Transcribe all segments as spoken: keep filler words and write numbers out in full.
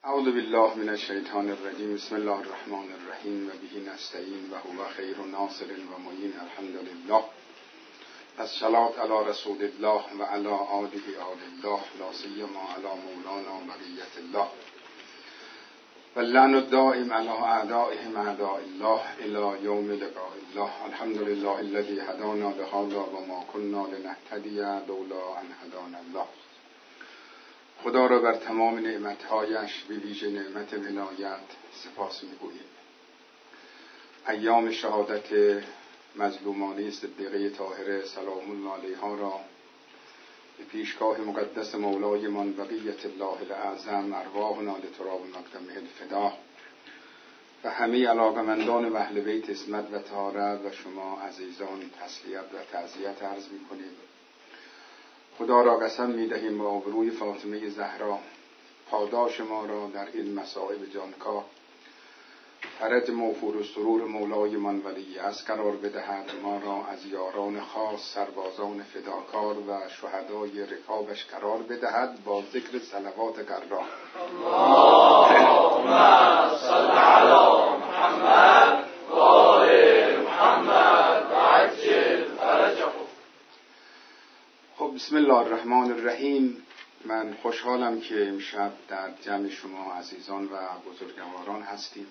اعوذ بالله من الشیطان الرجیم. بسم الله الرحمن الرحیم و به نستعین و هو خیر ناصر و معین. الحمد لله. الصلاة علی رسول الله و علی آله آل الله، لا سیما علی مولانا بقیة الله، واللعن الدائم علی اعدائهم اعداء الله الی یوم لقاء الله. الحمد لله الذی هدانا لهذا و ما كنا لنهتدی لولا ان هدانا الله. خدا را بر تمام نعمتهایش به ویژه نعمت ولایت سپاس می‌گوییم. ایام شهادت مظلومانه صدیقه طاهره سلام الله علیها را به پیشگاه مقدس مولای من بقیت الله الاعظم ارواحنا لتراب مقدمه الفدا و همه علاقمندان و اهل بیت عصمت و طهارت و شما عزیزان تسلیت و تعزیت عرض می‌کنیم. خدا را قسم می‌دهیم با آبروی فاطمه زهرا پاداش ما را در این مصائب جانکاه فرج موفور و سرور مولای من ولی از قرار بدهد. ما را از یاران خاص سربازان فداکار و شهدای رکابش قرار بدهد با ذکر صلوات قرار. اللهم صل علی محمد و آل محمد و عجل فرجهم. خب بسم الله الرحمن الرحیم. من خوشحالم که امشب در جمع شما عزیزان و بزرگواران هستیم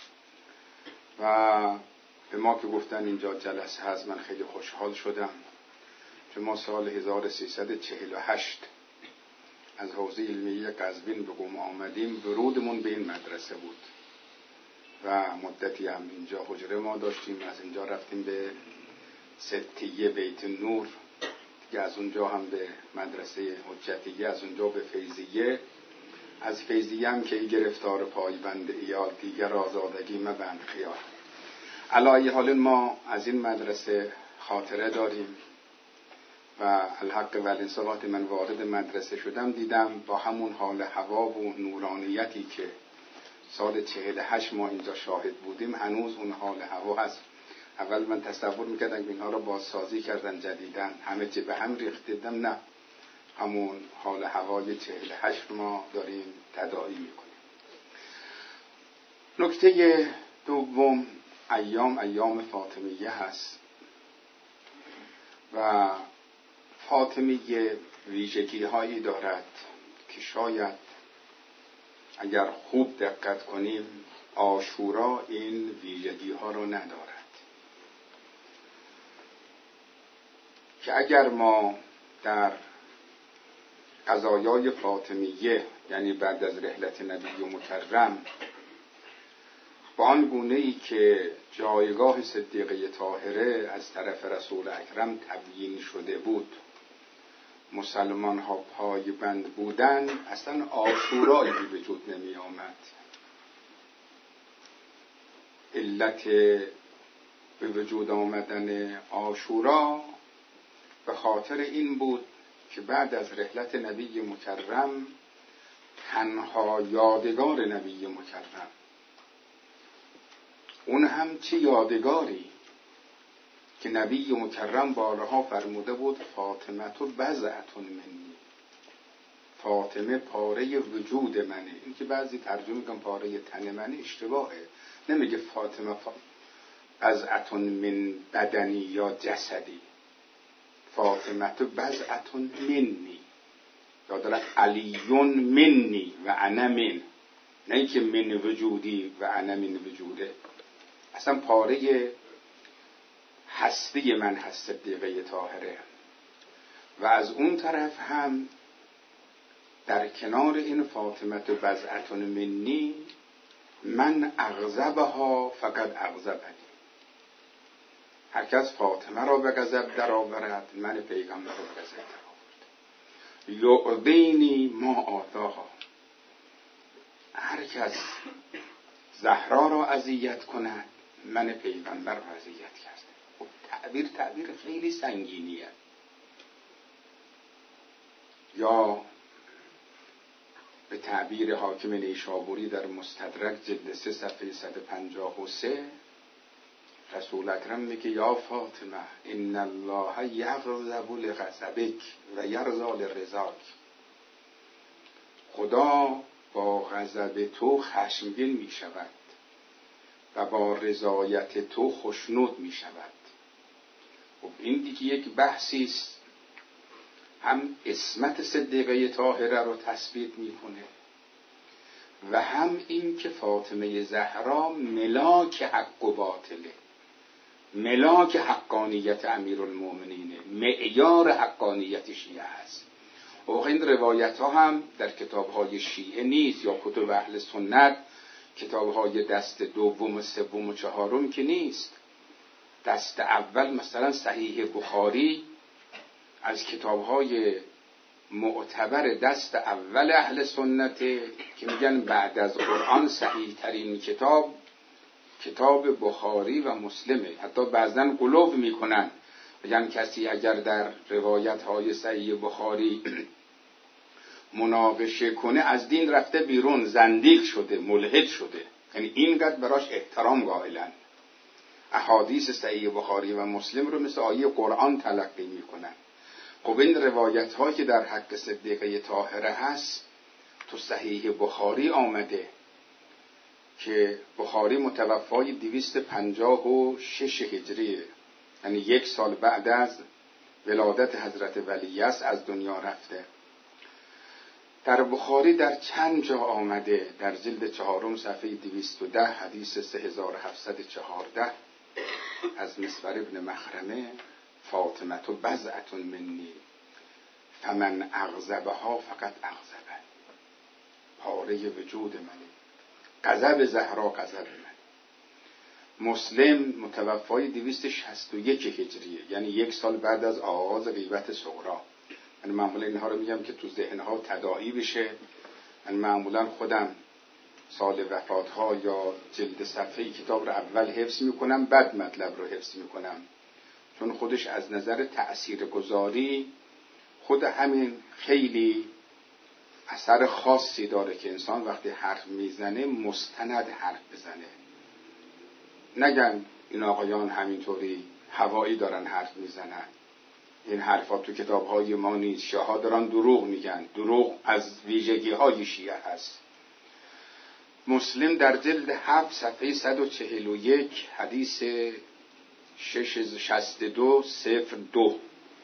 و به ما که گفتن اینجا جلسه هست من خیلی خوشحال شدم، چون ما سال هزار و سیصد و چهل و هشت از حوزه علمیه قزوین به قم آمدیم. ورودمون به این مدرسه بود و مدتی هم اینجا حجره ما داشتیم. از اینجا رفتیم به ستیه بیت نور، دیگه از اونجا هم به مدرسه حجتیه، از اونجا به فیضیه، از فیضیه هم که ای گرفتار پایبند ایال دیگر آزادگی مبند خیال. علای حال ما از این مدرسه خاطره داریم و الحق والانصاف من وارد مدرسه شدم دیدم با همون حال هوا و نورانیتی که سال چهل و هشت ما اینجا شاهد بودیم هنوز اون حال هوا هست. اول من تصور میکردم که اینها را بازسازی کردن جدیدن همه چی به هم ریخته، دیدم نه، همون حال هوای چهل و هشت ما داریم تداعی میکنیم. نکته دوم ایام ایام فاطمیه هست و فاطمیه ویژگی هایی دارد که شاید اگر خوب دقت کنیم عاشورا این ویژگی ها رو ندارد، که اگر ما در قضایای فاطمیه یعنی بعد از رحلت نبی مکرم با آن گونه‌ای که جایگاه صدیقه طاهره از طرف رسول اکرم تبیین شده بود مسلمان ها پایبند بودن، اصلا عاشورایی به وجود نمی آمد. علت به وجود آمدن عاشورا به خاطر این بود که بعد از رحلت نبی مکرم تنها یادگار نبی مکرم، اون هم چه یادگاری که نبی مکرم بارها فرموده بود فاطمه تو بضعتون منی، فاطمه پاره وجود منه. این که بعضی ترجمه کن پاره تن منه اشتباهه، نمیگه فاطمه بضعتون من بدنی یا جسدی، فاطمه تو بضعتون منی، یادلا علیون منی و انا من، نه اینکه من وجودی و انا من وجوده، اصلا پاره هستی من هست صدیقه طاهره. و از اون طرف هم در کنار این فاطمه تو بضعتون منی من اغضبها فقد اغضبنی، هر کس فاطمه را به غضب در آورد من پیغمبر را به غضب در آورد. یعدینی ما آتاها، هر کس زهرا را اذیت کند من پیغمبر را اذیت کرده. خب تعبیر تعبیر خیلی سنگینیه. یا به تعبیر حاکم نیشابوری در مستدرک جلد سه صفحه صد و پنجاه و سه رسول اکرم میگه یا فاطمه ان الله یغضب لغضبک و یرضی لرضاک، خدا با غضب تو خشمگین می شود و با رضایت تو خوشنود می شود. خب این دیگه یک بحثی است، هم عصمت صدیقه طاهره رو تثبیت میکنه و هم این که فاطمه زهرا ملاک حق و باطله، ملاک حقانیت امیرالمؤمنینه، معیار حقانیت شیعه هست. و این روایت ها هم در کتاب های شیعه نیست یا کتب اهل سنت، کتاب های دست دوم و سوم و چهارم که نیست. دست اول مثلا صحیح بخاری از کتاب های معتبر دست اول اهل سنت که میگن بعد از قرآن صحیح ترین کتاب کتاب بخاری و مسلمه. حتی بعضن قلوب میکنن، میگن کسی اگر در روایت های صحیح بخاری مناقشه کنه از دین رفته بیرون، زندیق شده، ملحد شده. یعنی اینقدر براش احترام قائلن. احادیث صحیح بخاری و مسلم رو مثل آیه قرآن تلقی میکنن. خب این روایت هایی که در حق صدیقه طاهره هست تو صحیح بخاری آمده که بخاری متوفای دویست و پنجاه و شش هجریه، یعنی یک سال بعد از ولادت حضرت ولی است از دنیا رفته. در بخاری در چند جا آمده، در جلد چهارم صفحه دویست و ده حدیث سه هزار و هفتصد و چهارده از مسور ابن مخرمه: فاطمه تو بضعة منی فمن اغضبها فقط اغضبنی. پاره وجود منه، غضب زهرا غضب من. مسلم متوفای دویست و شصت و یک هجریه، یعنی یک سال بعد از آغاز غیبت صغری. من معمولا اینها رو میگم که تو ذهنها تداعی بشه. من معمولا خودم سال وفاتها یا جلد صفحه کتاب رو اول حفظ میکنم، بعد مطلب رو حفظ میکنم، چون خودش از نظر تأثیرگذاری خود همین خیلی اثر خاصی داره که انسان وقتی حرف میزنه مستند حرف بزنه. نگن این آقایان همینطوری هوایی دارن حرف میزنن، این حرفات تو کتاب‌های ما نیست، شیعه‌ها دارن دروغ میگن. دروغ از ویژگی‌های شیعه هست. مسلم در جلد هفت صفحه صد و چهل و یک حدیث شصت و دو صفر دو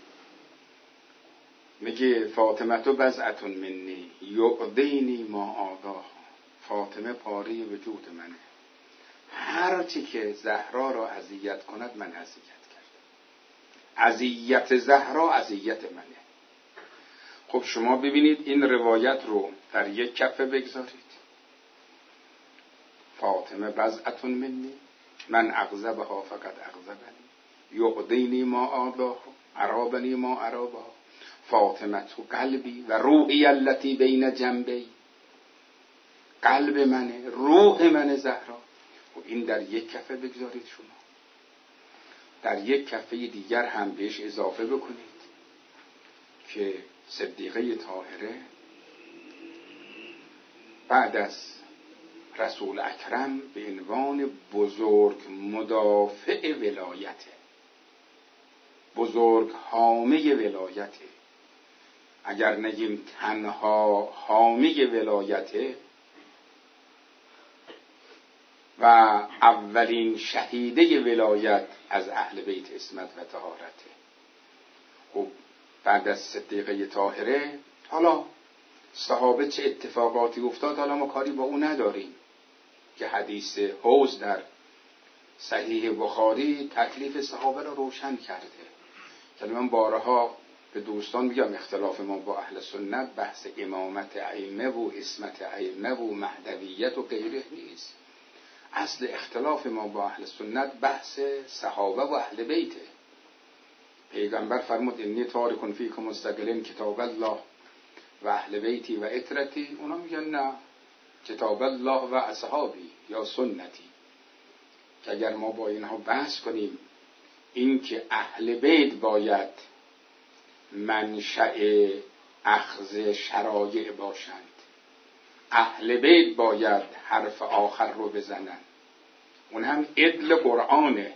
میگه: فاطمه تو بضعة منی یعدینی ما آداها. فاطمه پاره وجود منه، هر چی که زهرا را اذیت کند من اذیت کردم. اذیت زهرا اذیت منه. خب شما ببینید این روایت رو در یک کفه بگذارید. فاطمه بضعة منی من اغضبها فقط اغضبنی یعدینی ما آداها عرابنی ما عرابها. فاطمه تو قلبی و روحی التی بین جنبی. قلب منه، روح منه زهرا. و این در یک کفه بگذارید. شما در یک کفه دیگر هم بهش اضافه بکنید که صدیقه طاهره بعد از رسول اکرم به عنوان بزرگ مدافع ولایته، بزرگ حامی ولایته، اگر نگیم تنها حامی ولایته و اولین شهیده ولایت از اهل بیت عصمت و طهارته. خب بعد از صدیقه طاهره حالا صحابه چه اتفاقاتی افتاد حالا ما کاری با اون نداریم که حدیث حوض در صحیح بخاری تکلیف صحابه را روشن کرده. که من بارها به دوستان میگم اختلاف ما با اهل سنت بحث امامت ائمه و عصمت ائمه و مهدویت و غیره نیست. اصل اختلاف ما با اهل سنت بحث صحابه و اهل بیته. پیغمبر فرمود انی تارک فیکم مستقلین کتاب الله و اهل بیتی و عترتی. اونا میگن نه، کتاب الله و اصحابی یا سنتی. که اگر ما با اینها بحث کنیم این که اهل بیت باید منشأ اخذ شرایع باشند، اهل بیت باید حرف آخر رو بزنن، اون هم عدل قرآنه.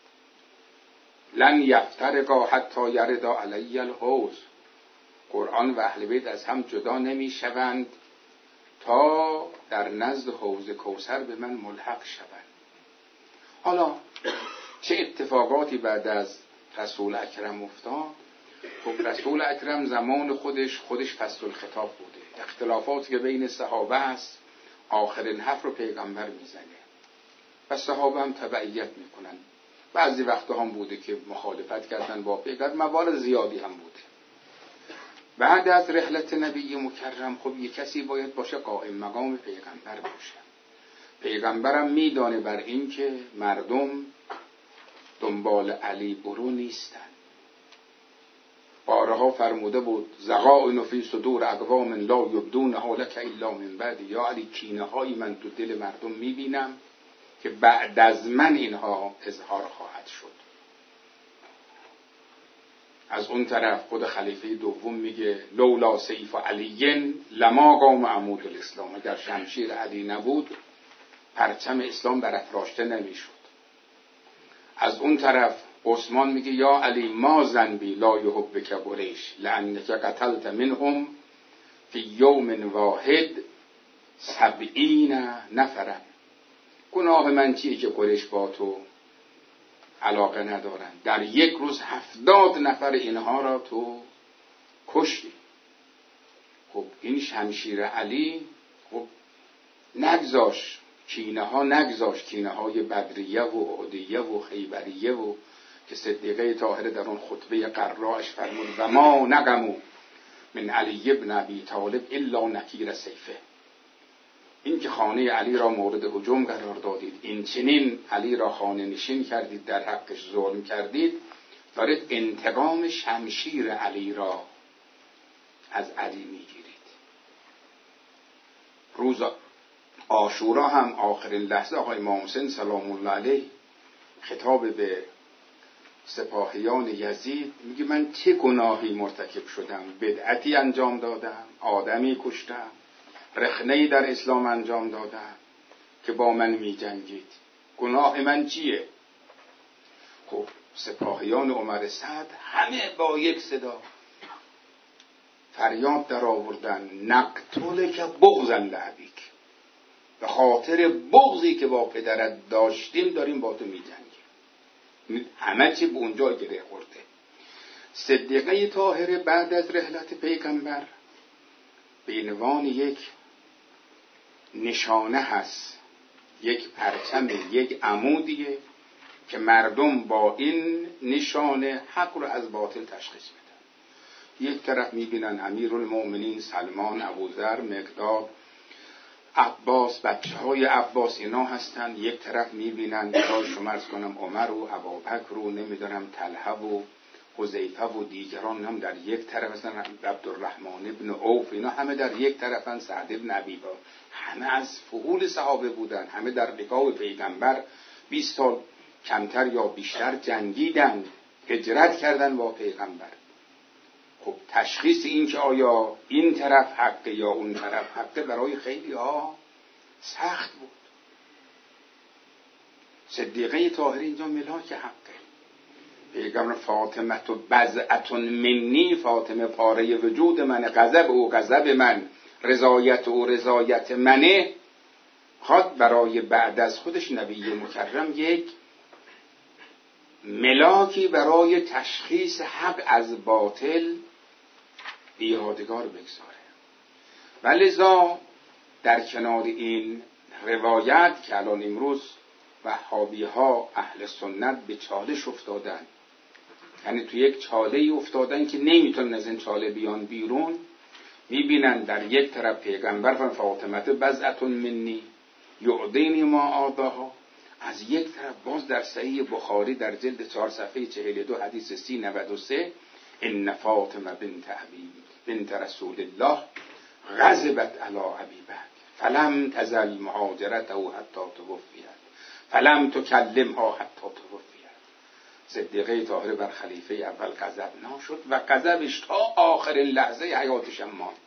لن یفترقا حتی یردا علی الحوض. قرآن و اهل بیت از هم جدا نمی شوند تا در نزد حوض کوثر به من ملحق شوند. حالا چه اتفاقاتی بعد از رسول اکرم افتاد؟ خب رسول اکرم زمان خودش خودش فصل الخطاب بوده، اختلافاتی که بین صحابه است آخرین حرف رو پیغمبر میزنه و صحابه هم تبعیت میکنن. بعضی وقتا هم بوده که مخالفت کردن با پیغمبر، موارد زیادی هم بوده. بعد از رحلت نبی مکرم خب یک کسی باید باشه قائم مقام پیغمبر باشه. پیغمبرم میدانه بر این که مردم دنبال علی برو نیستن. بارها فرموده بود زغائن فی صدور اقوام لا یبدونها لک الا من بعد. یا علی کینه هایی من تو دل مردم میبینم که بعد از من اینها اظهار خواهد شد. از اون طرف خود خلیفه دوم میگه لولا سیف علی لما قام عمود الاسلام. اگر شمشیر علی نبود پرچم اسلام برافراشته نمیشد. از اون طرف عثمان میگه یا علی ما ذنبی لا یحبک قریش لانک قتلت منهم فی یوم واحد سبعین نفرا. گناه من چیه که قریش با تو علاقه ندارن؟ در یک روز هفتاد نفر اینها را تو کشتی. خب این شمشیر علی خب نگذاش کینه ها نگذاش کینه های بدریه و عدیه و خیبریه و که صدیقه طاهره در اون خطبه قراش فرمود و ما نقموا من علی ابن ابی طالب الا نکیر سیفه. این که خانه علی را مورد هجوم قرار دادید، این چنین علی را خانه نشین کردید، در حقش ظلم کردید، دارید انتقام شمشیر علی را از علی میگیرید. روز عاشورا هم آخرین لحظه آقای امام حسین سلام الله علیه خطاب به سپاهیان یزید میگه من چه گناهی مرتکب شدم؟ بدعتی انجام دادم، آدمی کشتم، رخنه‌ای در اسلام انجام دادم که با من می جنگید. گناه من چیه؟ خب سپاهیان عمر سعد همه با یک صدا فریاد در آوردن نقتلک بغضا لابیک. به خاطر بغضی که با پدرت داشتیم داریم با تو می جنگیم. همه چی به اونجا گره خورده. صدیقه طاهره بعد از رحلت پیغمبر به عنوان یک نشانه هست، یک پرچم، یک عمودیه که مردم با این نشانه حق رو از باطل تشخیص بدن. یک طرف میبینن امیرالمؤمنین سلمان، ابوذر، مقداد، عباس، بچه های عباس اینا هستن. یک طرف میبینن برای شما عرض کنم عمر و ابوبکر و نمیدونم طلحه و حذیفه و دیگران هم در یک طرف هستن، عبدالرحمن ابن عوف اینا همه در یک طرفن، سعد ابن ابی وقاص. همه از فضول صحابه بودن، همه در لقاء پیغمبر بیست سال کمتر یا بیشتر جنگیدن، هجرت کردن با پیغمبر. خب تشخیص این که آیا این طرف حقه یا اون طرف حقه برای خیلی ها سخت بود. صدیقه طاهره اینجا ملاک حقه. پیغمبر فاطمه تو بضعة منی، فاطمه پاره وجود من، غضب او غضب من، رضایت او رضایت منه. خواهد برای بعد از خودش نبی مکرم یک ملاکی برای تشخیص حق از باطل بیادگار بگذاره. ولذا در کنار این روایت که الان امروز وهابی ها اهل سنت به چالش افتادن، یعنی تو یک چاله افتادن که نمیتونن از این چاله بیان بیرون، میبینن در یک طرف پیغمبر فرمود فاطمه بضعة منی یعدینی ما آباها، از یک طرف باز در صحیح بخاری در جلد چهار صفحه چهل و دو حدیث سی نود و سه ان فاطمه بنت ابی بنت رسول الله غضبت علی ابی بکر فلم تزل مهاجرته حتی توفیت فلم تکلمها حتی توفیت. صدیقه طاهره بر خلیفه اول غضبناک شد و غضبش تا آخرین لحظه حیاتش هم ماند.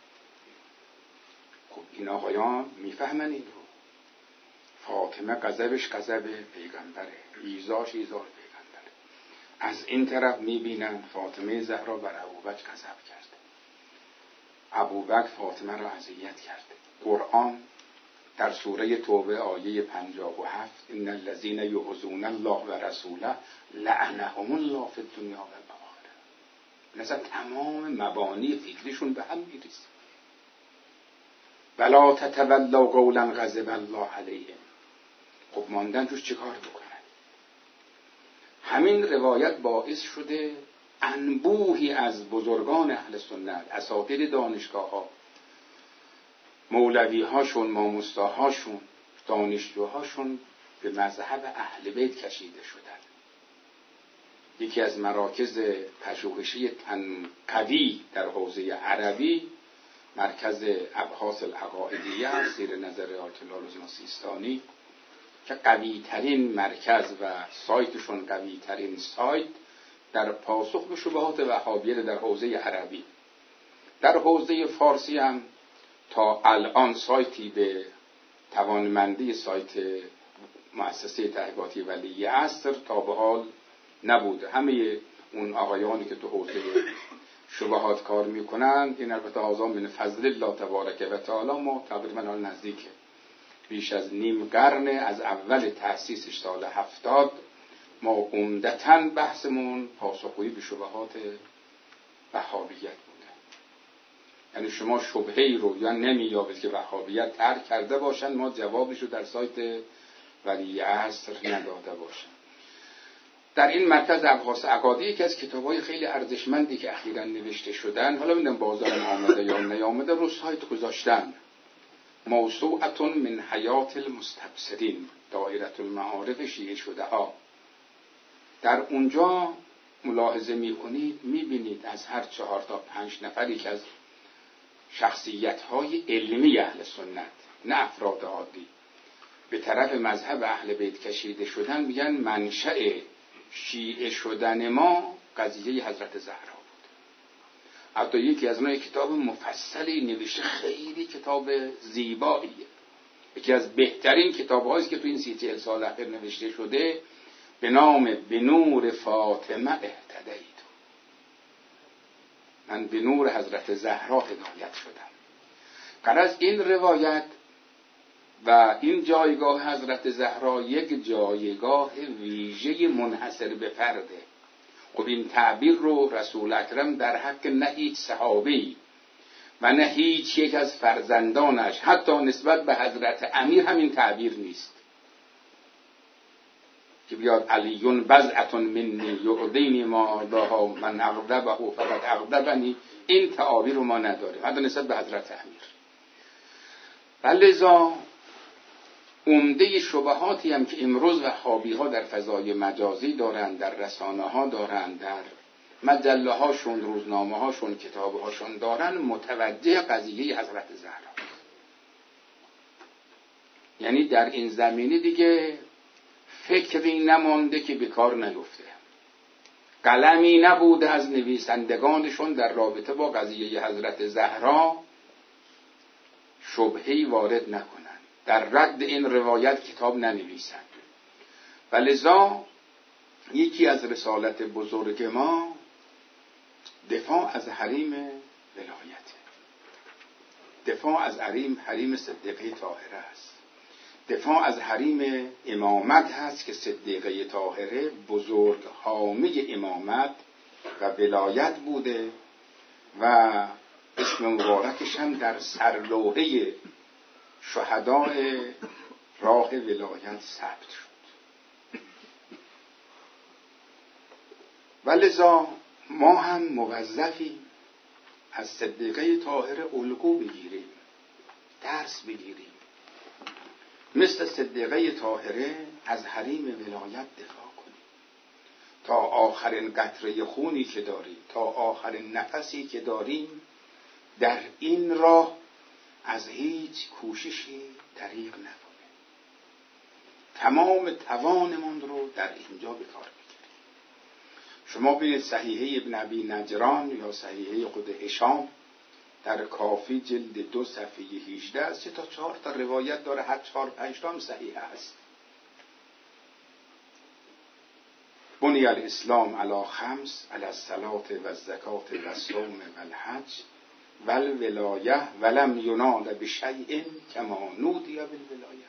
خب این آقایان میفهمن این رو. فاطمه غضبش غضب پیغمبره، ایذاش ایذای پیغمبره. از این طرف میبینن فاطمه زهرا بر ابوبکر غضب کرده، ابوبکر فاطمه را اذیت کرده. قرآن در سوره توبه آیه پنجاه و هفت ان الذين يؤذون الله و رسوله لعنهم الله فی الدنیا و الآخره. مثلا تمام مبانی فکریشون به هم میریزه. ولا تتولوا قولا غضب الله علیهم. خب ماندن توش چه کار بکنن؟ همین روایت باعث شده انبوهی از بزرگان اهل سنت، اساتید دانشگاه ها، مولوی هاشون، ماموستاهاشون، دانشجوهاشون به مذهب اهل بیت کشیده شدن. یکی از مراکز پژوهشی قوی در حوزه عربی مرکز ابحاث العقائدیه زیر نظر آیت الله لزنا سیستانی که قوی ترین مرکز و سایتشون قوی ترین سایت در پاسخ به شبهات وهابیه در حوزه عربی. در حوزه فارسی هم تا الان سایتی به توانمندی سایت مؤسسه تحقیقاتی ولی عصر تا به حال نبوده. همه اون آقایانی که تو حوزه شبهات کار میکنن، این البته هذا من فضل الله تبارک و تعالی، ما تقریبا نزدیک بیش از نیم قرن از اول تأسیسش سال هفتاد ما عمدتاً بحثمون پاسخگویی به شبهات وهابیت بوده. یعنی شما شبهه‌ای رو یا نمی‌یابید که وهابیت ترک کرده باشن، ما جوابش رو در سایت ولی عصر نداده باشن. در این مرکز ابحاث عقادی یکی از کتاب‌های خیلی ارزشمندی که اخیراً نوشته شدن، حالا ببینم بازار آمده یا نیامده، رو سایت گذاشتن، موسوعة من حیات المستبصرین، دایره المعارف شیعه شده ها. در اونجا ملاحظه میکنید میبینید از هر چهار تا پنج نفری که از شخصیت‌های علمی اهل سنت، نه افراد عادی، به طرف مذهب اهل بیت کشیده شدن، میگن منشأ شیعه شدن ما قضیه حضرت زهرا بود. حتی یکی از اونها کتاب مفصلی نوشته، خیلی کتاب زیباییه، یکی از بهترین کتاب‌هایی که تو این سی چهل سال اخیر نوشته شده، به نام به نور فاطمه اهتدیت. من به نور حضرت زهرا هدایت شدم. غرض این روایت و این جایگاه حضرت زهرا یک جایگاه ویژه منحصر به فرده. خب این تعبیر رو رسول اکرم در حق نه هیچ صحابی و نه هیچ یک از فرزندانش، حتی نسبت به حضرت امیر همین تعبیر نیست که بیاد علیون بضعة منی یعدینی ما بها من اغضبه فقد اغضبنی. این تعابیر رو ما نداریم حتی نسبت به حضرت امیر. ولذا عمده شبهاتی هم که امروز وهابی ها در فضای مجازی دارن، در رسانه ها دارن، در مجله هاشون، روزنامه هاشون، کتاب هاشون دارن، متوجه قضیه حضرت زهرا. یعنی در این زمینه دیگه فکری نمانده که بیکار نیفته، قلمی نبوده از نویسندگانشون در رابطه با قضیه حضرت زهرا شبهه‌ای وارد نکنن، در رد این روایت کتاب ننویسند. ولذا یکی از رسالت بزرگ ما دفاع از حریم ولایت، دفاع از حریم حریم صدیقه طاهره است، دفاع از حریم امامت هست که صدیقه طاهره بزرگ حامی امامت و ولایت بوده و اسم مبارکش هم در سرلوحه شهداء راه ولایت ثبت شد. ولذا ما هم موظفیم از صدیقه طاهره الگو بگیریم، درس بگیریم، مثل صدیقه طاهره از حریم ولایت دفاع کنیم تا آخرین قطره خونی که داریم، تا آخرین نفسی که داریم، در این راه از هیچ کوششی دریغ نکنیم، تمام توانمون رو در اینجا به کار بگیریم. شما ببینید صحیحه ابن ابی نجران یا صحیحه خود هشام در کافی جلد دو صفحه هجده سه تا چهار تا روایت داره، هر چهار پنج تا هم صحیح است. بنی الاسلام علی خمس، علی الصلاة و الزکات و الصوم و الحج والولایه ولم ینال بشیء کما نودی بالولایه.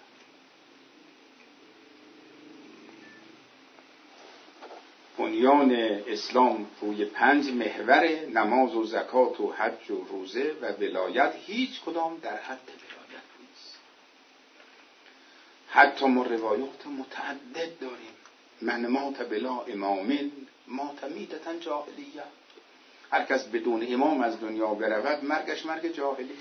بنیان اسلام روی پنج محور، نماز و زکات و حج و روزه و ولایت، هیچ کدام در حد ولایت نیست. حتی ما روایات متعدد داریم. من مات بلا امام مات میتة جاهلیه. هر کس بدون امام از دنیا برود مرگش مرگ جاهلی.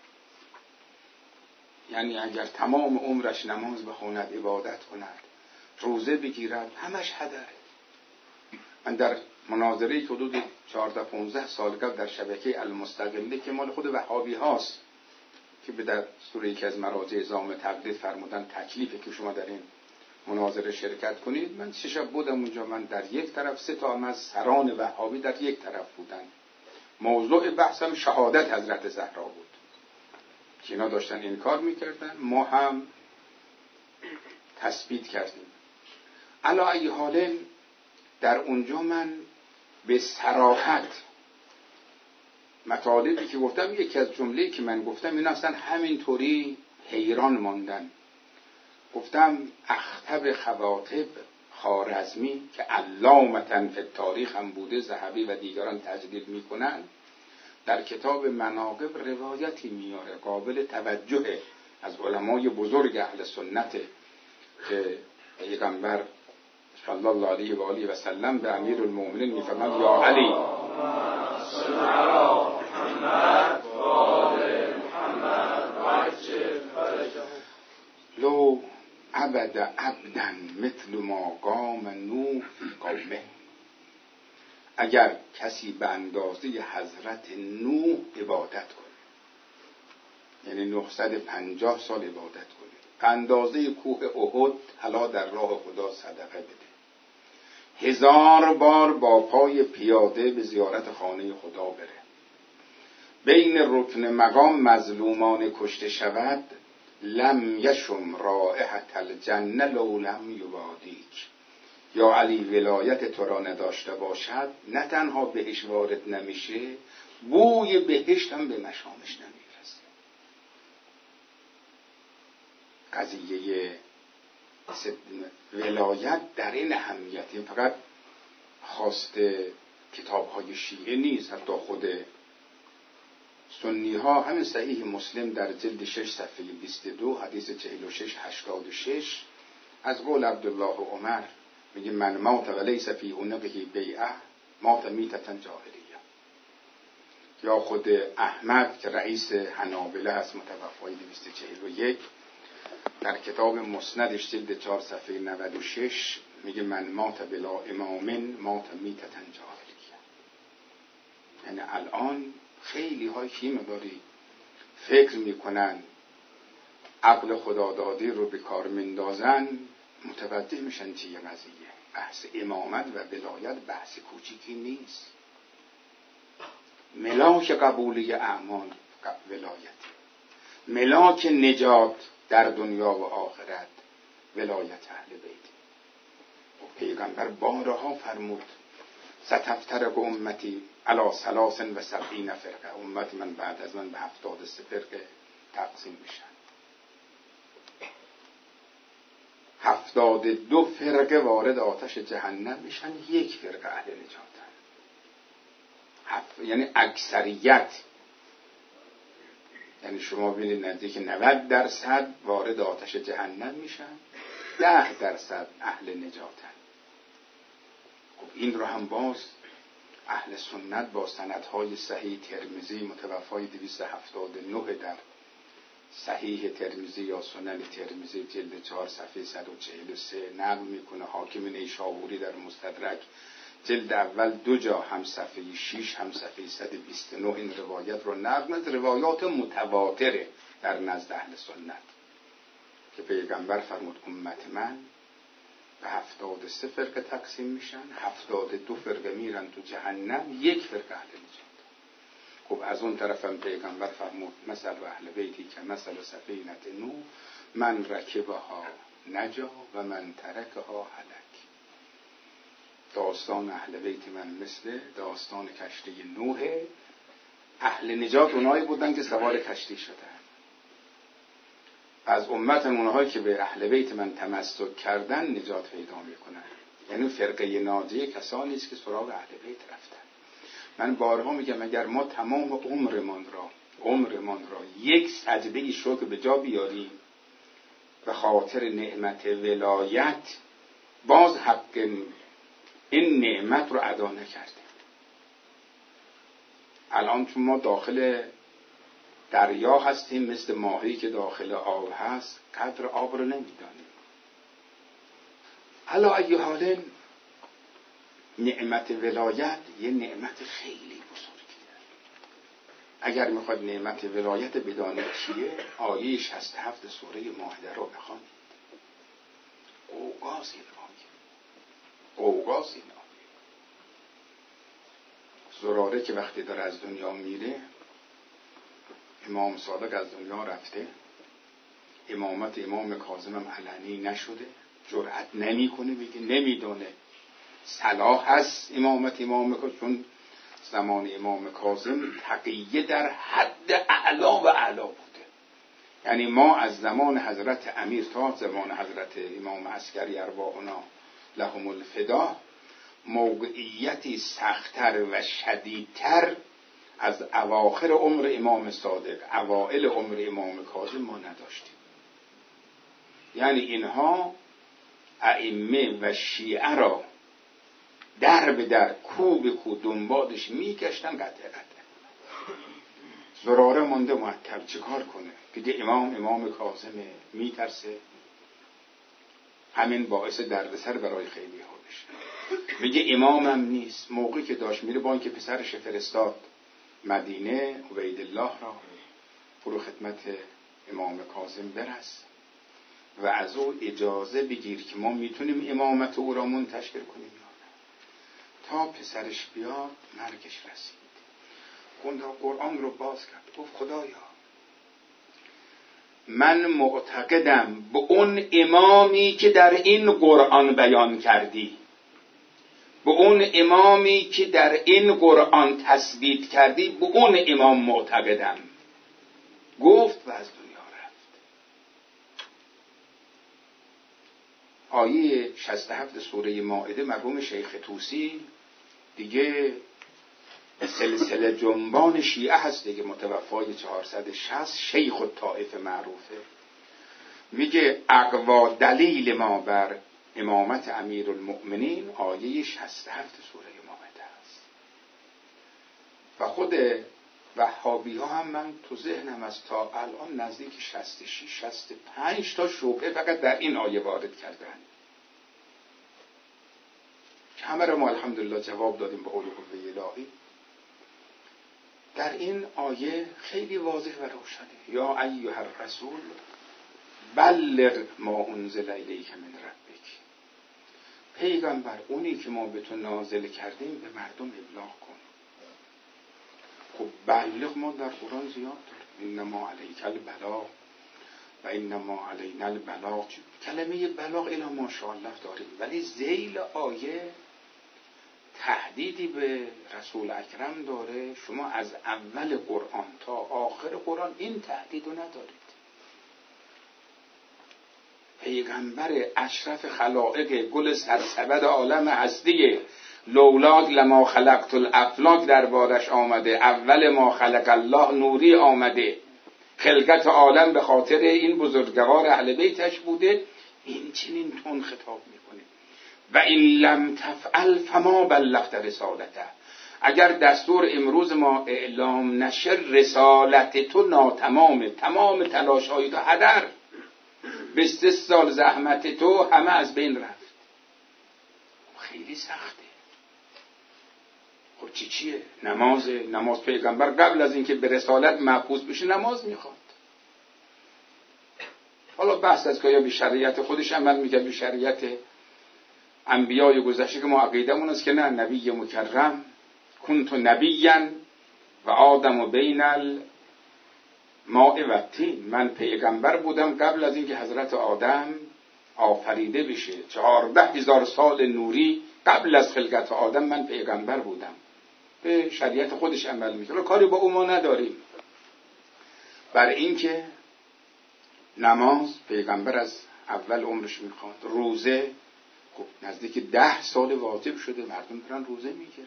یعنی اگر تمام عمرش نماز بخواند، عبادت کند، روزه بگیرد، همش هدره. من در مناظره که حدود چهارده پانزده سال قبل در شبکه المستقله که مال خود وهابی هاست که به دستور یکی از مراجع زعام تقلید فرمودن تکلیفه که شما در این مناظره شرکت کنید، من سه شب بودم اونجا. من در یک طرف، سه تا هم از سران وهابی در یک طرف بودن. موضوع بحثم شهادت حضرت زهرا بود که اینا داشتن این کار میکردن، ما هم تثبیت کردیم. علی ای حال در اونجا من به صراحت مطالبی که گفتم، یکی از جمله‌ای که من گفتم این اصلا همینطوری حیران ماندن. گفتم اخطب خواتب خوارزمی که علامتن فی تاریخ هم بوده، ذهبی و دیگران تجلیل میکنن، در کتاب مناقب روایتی میاره قابل توجه از علمای بزرگ اهل سنت که پیغمبر صلی الله علیه و آله و سلم به امیر المؤمنین میفرماند یا علی صل علی محمد و آل محمد و عجل فرجه لو عبد عبدا مثل ما قام نوح فی قومه. اگر کسی به اندازه حضرت نوح عبادت کنه، یعنی نهصد و پنجاه سال عبادت کنه، به اندازه کوه احد علا در راه خدا صدقه بده، هزار بار با پای پیاده به زیارت خانه خدا بره، بین رکن مقام مظلومان کشته شود، لم یشم رائحة الجنه لو لم یبادیک. یا علی ولایت تو را نداشته باشد، نه تنها بهش وارد نمیشه، بوی بهشت هم به مشامش نمیرسه. قضیه ولایت در این اهمیتی فقط خواست کتاب های شیعه نیست، حتی خود سنی ها. همین صحیح مسلم در جلد شش صفحه بیست و دو حدیث چهل و شش هشتاد و شش از قول عبدالله عمر میگه من مات و لیس فی عنقه بیعه مات میتة جاهلیه. یا خود احمد که رئیس حنابله هست، متوفای دویست و چهل و یک، در کتاب مسندش جلد چهار صفحه نود و شش میگه من مات بلا امام مات میتة جاهلیه. یعنی الان خیلی های که مداری فکر میکنن عقل خدادادی رو به کار مندازن، متوجه میشن چیه قضیه. بحث امامت و ولایت بحث کوچیکی نیست. ملاک قبولی اعمال ولایت، ملاک نجات در دنیا و آخرت ولایت اهل بیت. و پیغمبر بارها فرمود ستفترق امتی علی ثلاث و سبعین فرقه، امت من بعد از من به هفتاد و سه فرقه تقسیم میشن. هفتاد دو فرقه وارد آتش جهنم میشن، یک فرقه اهل نجاتن. هف... یعنی اکثریت، یعنی شما ببینید نزدیک نود درصد وارد آتش جهنم میشن، ده درصد اهل نجاتن. خب این رو هم باز اهل سنت با سندهای صحیح ترمذی متوفای دویست و هفتاد و نه در صحیح ترمذی یا سنن ترمذی جلد چهار صفحه صد و چهل و سه نقل میکنه. حاکم نیشابوری در مستدرک جلد اول دو جا هم صفحه شش هم صفحه صد و بیست و نه این روایت رو نقل از روایات متواتره در نزد اهل سنت که پیغمبر فرمود امت من به هفتاد و سه فرقه تقسیم میشن، هفتاد و دو فرقه میرن تو جهنم، یک فرقه اهل نجات. خب از اون طرف هم پیغمبر فرمود مثل اهل بیتی که مثل سفینه نوح من رکبها نجا و من ترکها هلک. داستان اهل بیت من مثل داستان کشتی نوح، اهل نجات اونایی بودن که سوار کشتی شدن. از امت اونهایی که به اهل بیت من تمسک کردن نجات پیدا میکنن. یعنی فرقه ناجیه کسانی است که سراغ اهل بیت رفتن. من بارها میگم اگر ما تمام عمرمان را عمرمان را یک سجده شکر به جا بیاریم به خاطر نعمت ولایت، باز حق این نعمت رو ادا نکردیم. الان چون ما داخل دریا هستیم، مثل ماهی که داخل آب هست، قدر آب رو نمیدانیم. علا ای حال نعمت ولایت یه نعمت خیلی بزرگیه. اگر میخواد نعمت ولایت بدانید چیه، آیه شصت و هفت سوره مائده رو بخوانید. اوگاز این آیه، اوگاز این آیه. زراره که وقتی داره از دنیا میره، امام صادق از دنیا رفته، امامت امام کاظم هم علنی نشده، جرأت نمیکنه بگه، نمیدونه صلاح هست امامت امام کاظم، چون زمان امام کاظم تقیه در حد اعلا و اعلا بوده. یعنی ما از زمان حضرت امیر تا زمان حضرت امام عسکری ارواحنا لهم الفدا موقعیتی سخت‌تر و شدیدتر از اواخر عمر امام صادق، اوائل عمر امام کاظم ما نداشتیم. یعنی اینها ائمه و شیعه را در به در، کو به کو دنبالش میگشتن، قطعه قطعه. زراره مونده معطل، چیکار کنه؟ دیگه امام امام کاظمه، میترسه. همین باعث دردسر برای خیلی ها بشه. میگه امامم نیست. موقعی که داشت میره با اینکه پسرش فرستاد مدینه، عبیدالله را برو خدمت امام کاظم برس و از او اجازه بگیر که ما میتونیم امامت او را منتشر کنیم. تا پسرش بیاد مرگش رسید. خونده قرآن رو باز کرد، گفت خدایا من معتقدم به اون امامی که در این قرآن بیان کردی، به اون امامی که در این قرآن تثبیت کردی، به اون امام معتقدم. گفت و از دنیا رفت. آیه شصت و هفت سوره مائده مرحوم شیخ طوسی دیگه سلسله جنبان شیعه هست دیگه، متوفای چهارصد و شصت، شیخ الطائفه معروفه. میگه اقوا دلیل ما بر امامت امیرالمؤمنین آیه شصت و هفت سوره مائده است. و خود وهابی ها هم من تو ذهنم از تا الان نزدیک شصت و شش شصت و پنج تا شبهه فقط در این آیه وارد کردن. همه را ما الحمدلله جواب دادیم به قول قوه الهی. در این آیه خیلی واضح و روشنه. یا ایها الرسول بلغ ما انزل الیک من ربک. پیغمبر اونی که ما به تو نازل کردیم به مردم ابلاغ کن. خب بلغ ما در قرآن زیاد داریم. انما علیک البلاغ و انما علینا البلاغ. کلمه بلاغ الا ماشاءالله داریم، ولی ذیل آیه تهدیدی به رسول اکرم داره. شما از اول قرآن تا آخر قرآن این تهدیدو ندارید. پیغمبر اشرف خلائق، گل سرسبد عالم هستیه، لولاک لما خلقت الافلاک دربارش آمده. اول ما خلق الله نوری آمده. خلقت عالم به خاطر این بزرگوار اهل بیتش بوده. این چنین تون خطاب میکنه. و این لم تفعل فما بلغت رسالته. اگر دستور امروز ما اعلام نشه، رسالت تو ناتمامه. تمام تلاش های تو هدر. بیست سال زحمت تو همه از بین رفت. خیلی سخته. خب چی چیه؟ نماز نماز پیغمبر قبل از اینکه به رسالت محفوظ بشه نماز میخواد. حالا بحث از که یا به شریعت خودش عمل میکرد، به شریعت انبیای گذشته که ما عقیدمون است که نه، نبی مکرم کنت نبیا و آدم و بین الماء و الطین. من پیغمبر بودم قبل از اینکه حضرت آدم آفریده بشه. چهارده هزار سال نوری قبل از خلقت آدم من پیغمبر بودم. به شریعت خودش عمل میکنه، کاری با او ما نداریم. بر اینکه نماز پیغمبر از اول عمرش میخواند، روزه خب نزدیک ده سال واجب شده، مردم دارن روزه میگیرن،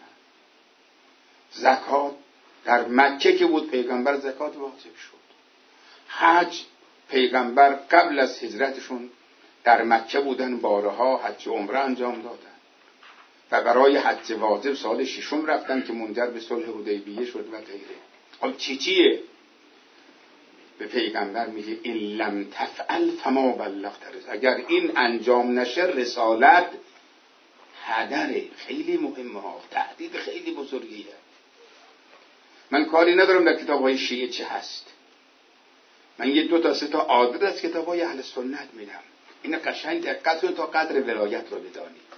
زکات در مکه که بود پیغمبر زکات واجب شد، حج پیغمبر قبل از هجرتشون در مکه بودن، بارها حج و عمره انجام دادن و برای حج واجب سال ششم رفتن که منجر به صلح حدیبیه شد و غیره. حالا چی چیه؟ به پیغمبر میگه این لم تفعل فما بلغت رسالت، اگر این انجام نشه رسالت هدره. خیلی مهمه ها، تهدید خیلی بزرگیه. من کاری ندارم در کتاب‌های شیعه چه هست، من یه دو تا سه تا عادت از کتاب‌های اهل سنت میدم. این قشنگ دقت کنید تا قدر ولایت رو بدانید.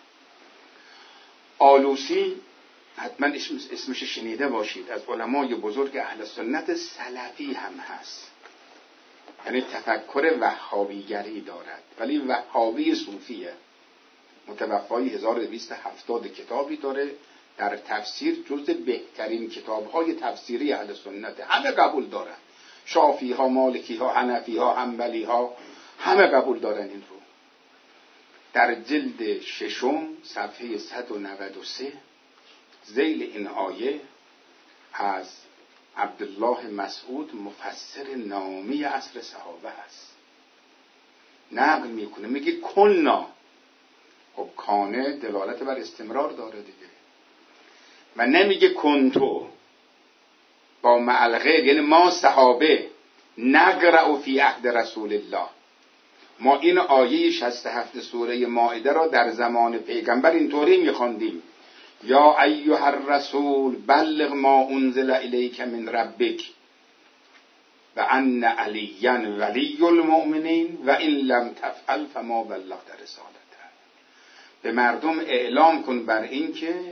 آلوسی حتما اسمش شنیده باشید، از علمای بزرگ اهل سنت سلفی هم هست، یعنی تفکر وهابیگری دارد ولی وهابی صوفیه. متوفای هزار و دویست و هفتاد کتابی داره در تفسیر، جز بهترین کتاب‌های تفسیری اهل سنت، همه قبول دارن، شافعی ها، مالکی ها، حنفی ها، حنبلی ها، همه قبول دارن این رو. در جلد ششم صفحه صد و نود و سه ذیل این آیه از عبدالله مسعود مفسر نامی عصر صحابه است، نقل میکنه، میگه کنا، خب کانه دلالت بر استمرار داره دیگه، و نمیگه کنتو با معلغه، یعنی ما صحابه نقرأ فی عهد رسول الله، ما این آیه شصت و هفت سوره مائده را در زمان پیغمبر اینطوری میخواندیم، یا ایها الرسول بلغ ما انزل الیک من ربک و ان علیا ولی المؤمنین و ان لم تفعل فما بلغت رسالته. به مردم اعلام کن بر این که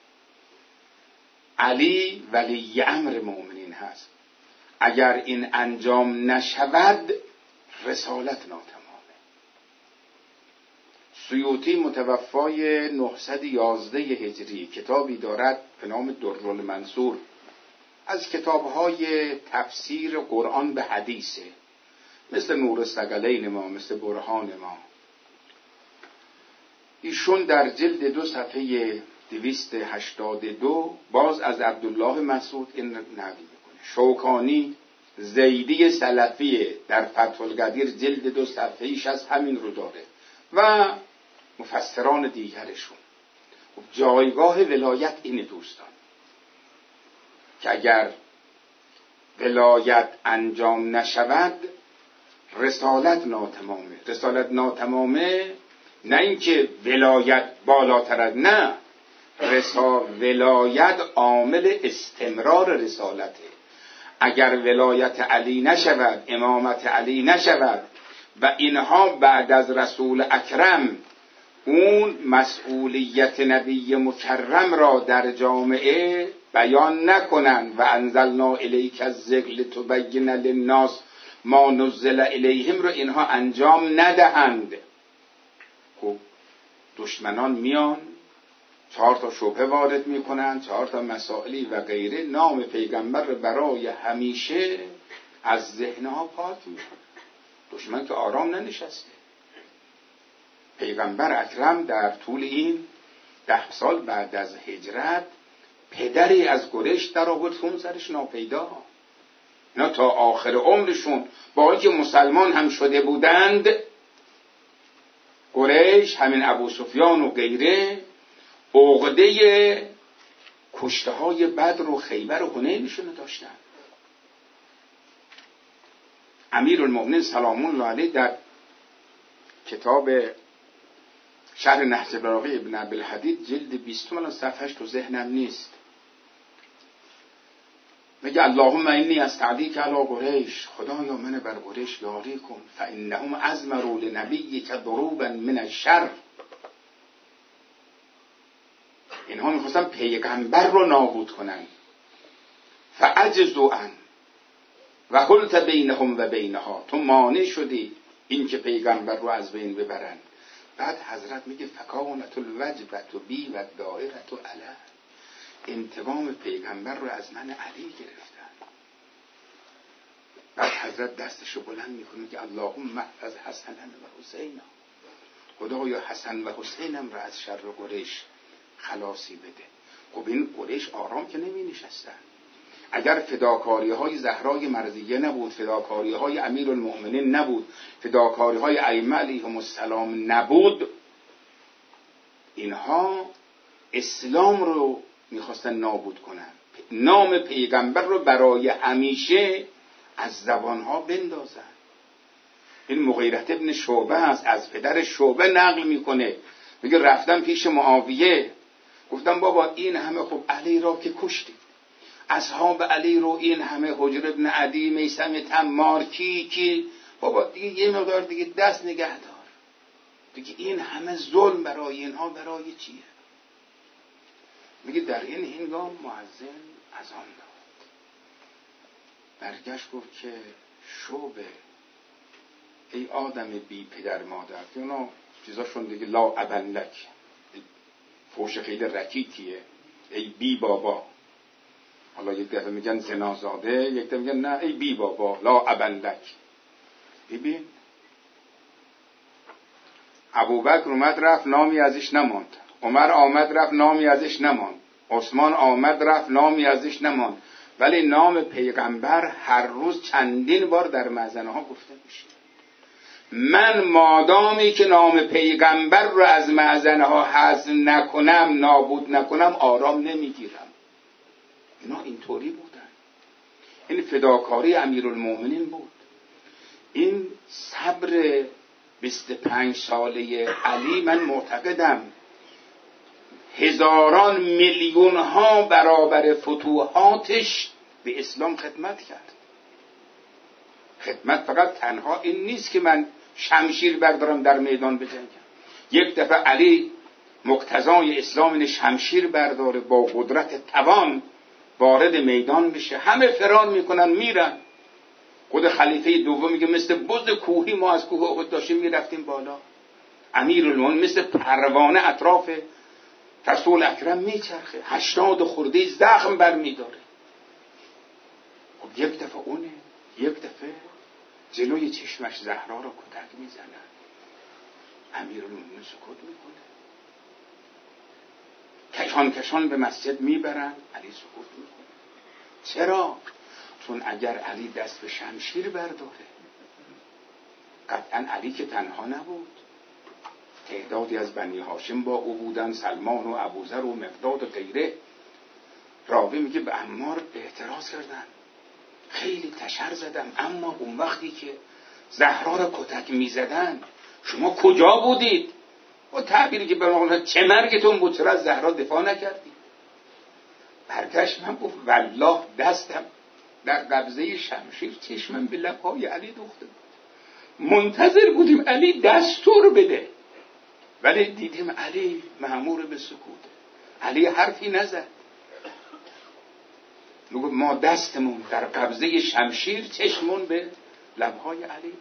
علی ولی امر مؤمنین هست، اگر این انجام نشود رسالت ناتمامه. سیوطی متوفای نهصد و یازده هجری کتابی دارد به نام درالمنصور، از کتاب‌های تفسیر قرآن به حدیثه، مثل نور الثقلین ما، مثل برهان ما. ایشون در جلد دو صفحه دویست و هشتاد و دو باز از عبدالله مسعود این نقل میکنه. شوکانی زیدی سلفیه در فتح القدیر جلد دو صفحه‌ایش از همین رو داره و مفسران دیگرشون. جایگاه ولایت اینه دوستان، که اگر ولایت انجام نشود رسالت ناتمامه. رسالت ناتمامه نه اینکه ولایت بالاتر از، نه، رسا ولایت عامل استمرار رسالته. اگر ولایت علی نشود، امامت علی نشود و اینها بعد از رسول اکرم اون مسئولیت نبی مکرم را در جامعه بیان نکنن و انزلنا الیک الذکر لتبین للناس ما نزل الیهم رو اینها انجام ندهند، خب دشمنان میان چهار تا شبهه وارد میکنن، چهار تا مسائلی و غیره، نام پیغمبر رو برای همیشه از ذهنها پاک میکنن. دشمن که آرام ننشسته. پیغمبر اکرم در طول این ده سال بعد از هجرت پدری از قریش در آورد که اون سرش ناپیدا، اینا تا آخر عمرشون با اینکه مسلمان هم شده بودند، قریش همین ابو سفیان و غیره عقده کشته های بدر و خیبر و حنینشون داشتن. امیرالمؤمنین سلام الله علیه در کتاب شرح نهج البلاغه ابن ابوالحدید جلد بیست الان صفحه‌اش تو ذهنم نیست، میگه اللهم انی استعلیک علی قریش، خدایا من بر قریش یاری کن، فانهم ازمروا لنبیک ضروبا من الشر، اینها میخواستن پیغمبر رو نابود کنن، فعجزوا عن و حلت بینهم و بینها، تو مانع شدی این که پیغمبر رو از بین ببرن. بعد حضرت میگه فکانت الوجبت بی و دائرت علی، انتقام پیغمبر رو از من علی گرفتن. بعد حضرت دستشو بلند میکنه که اللهم احفظ حسنا و حسینا، خدایا حسن و حسینم را از شر قریش خلاصی بده. خب این قریش آرام که نمی نشستن. اگر فداکاری های زهرای مرضیه نبود، فداکاری های امیر المؤمنین نبود، فداکاری های ائمه علیهم السلام نبود، اینها اسلام رو میخواستن نابود کنن، نام پیغمبر رو برای همیشه از زبانها بندازن. این مغیرة ابن شعبه هست، از پدر شعبه نقل میکنه، میگه رفتم پیش معاویه، گفتم بابا این همه خب علی را که کشتی، اصحاب علی رو این همه، حجر ابن عدی، میثم تمار، کی کی، بابا دیگه یه مقدار دیگه دست نگه دار دیگه، این همه ظلم برای اینها برای چیه؟ میگه در این هنگام مؤذن اذان داد، برگشت گفت که شعبه ای آدم بی پدر مادر، که اونا چیزاشون دیگه لا ابن لک، فوش خیلی رکیکیه، ای بی بابا. حالا یک دفعه میگن زنازاده، یک دفعه میگن نه ای بی بابا لا ابن لک. ببین ابوبکر اومد رفت نامی ازش نماند، عمر آمد رفت نامی ازش نماند، عثمان آمد رفت نامی ازش نماند، ولی نام پیغمبر هر روز چندین بار در مأذنه ها گفته میشه. من مادامی که نام پیغمبر رو از مأذنه ها حذف نکنم، نابود نکنم، آرام نمیگیرم. اینا اینطوری بودن. این فداکاری امیرالمومنین بود. این صبر بیست و پنج ساله علی، من معتقدم هزاران میلیون ها برابر فتوحاتش به اسلام خدمت کرد. خدمت فقط تنها این نیست که من شمشیر بردارم در میدان بجنگم. یک دفعه علی مقتضای اسلام اینه شمشیر برداره، با قدرت توان وارد میدان بشه، همه فرار میکنن میرن. خود خلیفه دوم میگه مثل بز کوهی ما از کوه احد داشتیم میرفتیم بالا. امیرالمومنین مثل پروانه اطراف رسول اکرم میچرخه، هشتاد خورده زخم برمیداره. خب یک دفعه اونه، یک دفعه جلوی چشمش زهرا رو کتک میزنن، امیرالمومنین سکوت میکنه، کشان کشان به مسجد میبرن، علی سکوت میکنه. چرا؟ چون اگر علی دست به شمشیر برداره، قطعا علی که تنها نبود، تعدادی از بنی هاشم با او بودن، سلمان و ابوذر و مقداد و غیره. راوی میگه به عمار اعتراض کردن، خیلی تشر زدم، اما اون وقتی که زهرا را کتک میزدن شما کجا بودید؟ و تعبیری که به ما چه مرگتون بود، چرا از زهرا دفاع نکردید؟ برگشت من گفت والله دستم در قبضه شمشیر، چشمم به لبهای علی دوخته بود، منتظر بودیم علی دستور بده، ولی دیدیم علی مأمور به سکوت، علی حرفی نزد. میگه ما دستمون در قبضه شمشیر، چشمون به لبهای علی.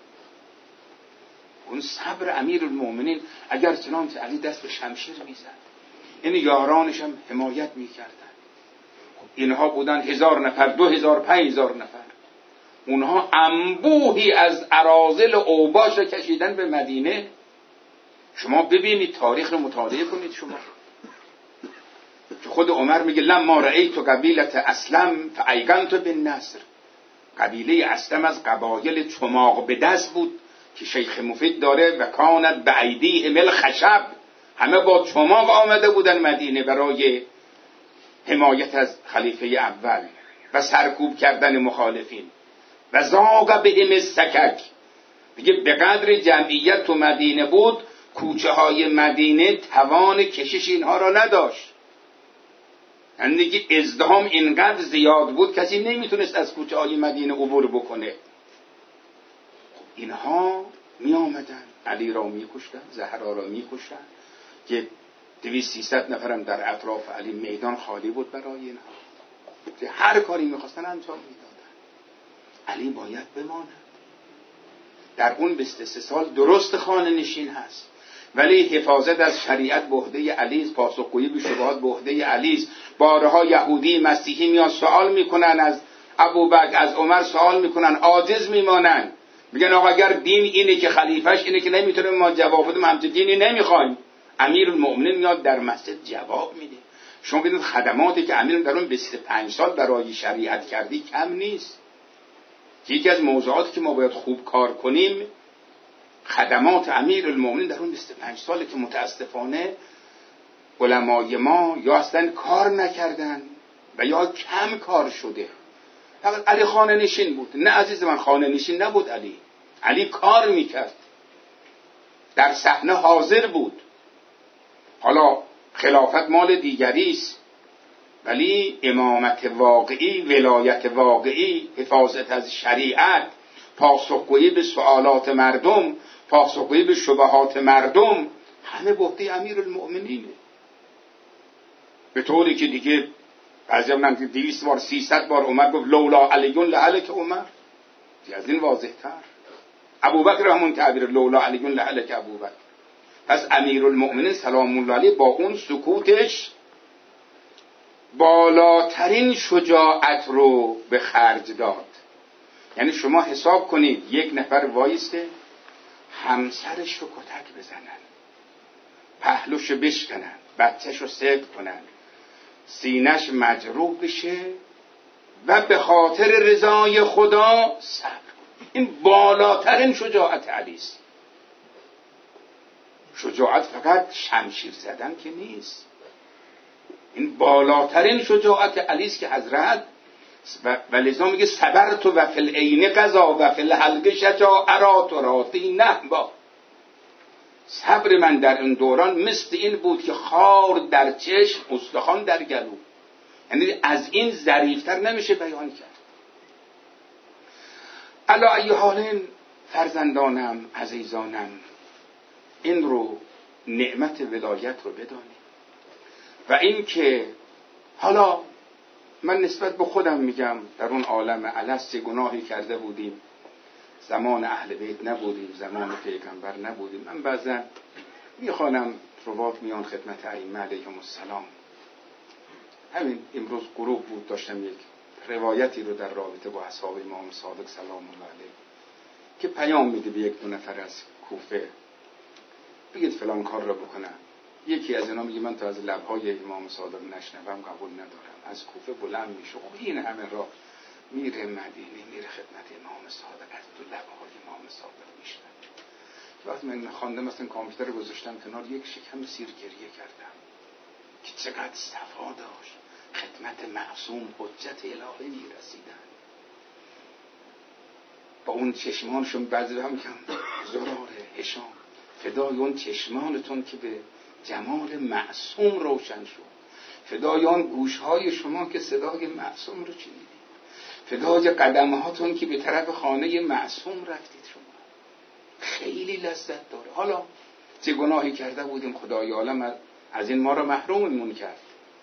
اون صبر امیرالمومنین، اگر چنانچه علی دست به شمشیر میزد، این یارانش هم حمایت میکردن. اینها بودن هزار نفر، دو هزار، پنج هزار نفر. اونها انبوهی از اراذل اوباش کشیدن به مدینه. شما ببینید تاریخ رو مطالعه کنید شما، که خود عمر میگه لما رأیت قبیلة اسلم فایقنت بالنصر. قبیله اسلم از قبایل چماق به دست بود که شیخ مفید داره، و کانت بایدیهم الخشب، همه با چماق آمده بودن مدینه برای حمایت از خلیفه اول و سرکوب کردن مخالفین. و زاغ بهم السکک، میگه به قدر جمعیت تو مدینه بود، کوچه های مدینه توان کشش اینها را نداشت. یعنی دیگه ازدحام اینقدر زیاد بود کسی نمیتونست از کوچه های مدینه عبور بکنه. اینها می آمدن علی را می کشتن، زهرا را می کشتن، که دویست سیصد نفرم در اطراف علی، میدان خالی بود برای اینها، که هر کاری میخواستن انجام میدادن. علی باید بماند. در اون بیست و سه سال درست خانه نشین هست، ولی حفاظت از شریعت به عهده علی است، پاسخگویی به شبهات به عهده علی است. بارها یهودی مسیحی میان سوال میکنن از ابوبکر، از عمر سوال میکنن، عاجز میمانن، میگن آقا اگر دین اینه که خلیفهش اینه که نمیتونه ما جواب بدیم، همچین دینی نمیخوایم. امیرالمؤمنین میاد در مسجد جواب میده. شما ببینید خدماتی که امیر در اون بیست و پنج سال برای شریعت کردی کم نیست. یکی از موضوعاتی که ما باید خوب کار کنیم خدمات امیرالمؤمنین در اون بیست و پنج ساله که متاسفانه علمای ما یا اصلا کار نکردن و یا کم کار شده. فقط علی خانه نشین بود. نه عزیز من، خانه نشین نبود علی. علی کار میکرد، در صحنه حاضر بود. حالا خلافت مال دیگری است، ولی امامت واقعی، ولایت واقعی، حفاظت از شریعت، پاسخگویی به سوالات مردم، پاسخگویی به شبهات مردم، همه به عهده امیرالمؤمنینه. به طوری که دیگه بعضی هم نمیگه دویست بار سیصد بار عمر گفت لولا علیون لهلک عمر. از این واضح تر ابوبکر همون تعبیر لولا علیون لهلک ابوبکر. پس امیرالمؤمنین سلام الله علیه با اون سکوتش بالاترین شجاعت رو به خرج داد. یعنی شما حساب کنید یک نفر وایسته همسرش رو کتک بزنن، پهلوش بشکنن، بچهش رو سد کنن، سینش مجروح بشه و به خاطر رضای خدا صبر کنه. این بالاترین شجاعت علی است. شجاعت فقط شمشیر زدن که نیست. این بالاترین شجاعت علی است که حضرت و, و لذا میگه صبرت و فی العین قضا و فی الحلق شجاع ارات و راتی نهبا. صبر من در این دوران مثل این بود که خار در چشم، استخوان در گلو. یعنی از این ظریفتر نمیشه بیان کرد. علی ای حال فرزندانم، عزیزانم، این رو نعمت ولایت رو بدانید. و این که حالا من نسبت به خودم میگم در اون عالم الست گناهی کرده بودیم، زمان اهل بیت نبودیم، زمان پیغمبر نبودیم. من بعضا میخوانم روات میان خدمت ائمه علیهم السلام. همین امروز غروب بود داشتم یک روایتی رو در رابطه با اصحاب امام صادق سلام الله علیه که پیام میده به یک دو نفر از کوفه بگید فلان کار رو بکنم. یکی از اینا میگه من تا از لبهای امام صادق نشنوم قبول ندارم. از کوفه بلند میشه، خب این همه راه میره مدینه، میره خدمت امام صادق، از تو لبهای امام صادق میشنم. وقتی من خواندم مثلا کامپیوتر رو گذاشتم کنار، یک شکم سیر گریه کردم که چقدر صفا داشت، خدمت معصوم حجت الهی میرسیدن. با اون چشمانشون بعضی هم کم زراره هشام فدای اون چشمانتون که به جمال معصوم روشن شد، فدای آن گوشهای شما که صدای معصوم رو شنیدید، فدای قدمهاتون که به طرف خانه معصوم رفتید. شما خیلی لذت داره. حالا چه گناهی کرده بودیم خدای عالم از این ما را محروممون کرد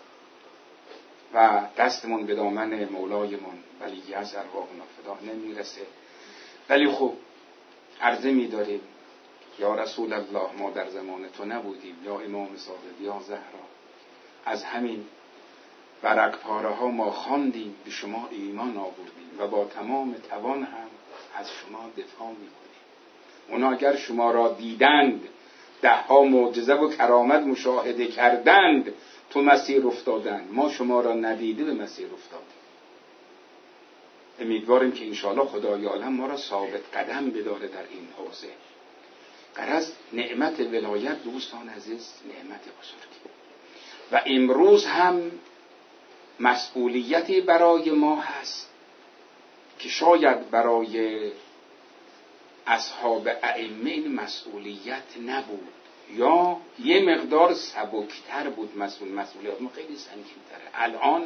و دستمون به دامن مولایمون ولی از ارواحنا فدا نمیرسه. ولی خب عرضه می‌داریم یا رسول الله ما در زمان تو نبودیم، یا امام صادق، یا زهرا، از همین ورق پاره ها ما خواندیم، به شما ایمان آوردیم و با تمام توان هم از شما دفاع میکنیم. اونا اگر شما را دیدند ده ها معجزه و کرامت مشاهده کردند تو مسیر افتادند، ما شما را ندیده به مسیر افتادیم. امیدواریم که انشاءالله خدای عالم ما را ثابت قدم بداره در این حوزه. غرض نعمت ولایت دوستان عزیز نعمت بزرگی و امروز هم مسئولیتی برای ما هست که شاید برای اصحاب ائمه این مسئولیت نبود یا یه مقدار سبکتر بود. مسئول مسئولیت ما خیلی سنگین‌تره. الان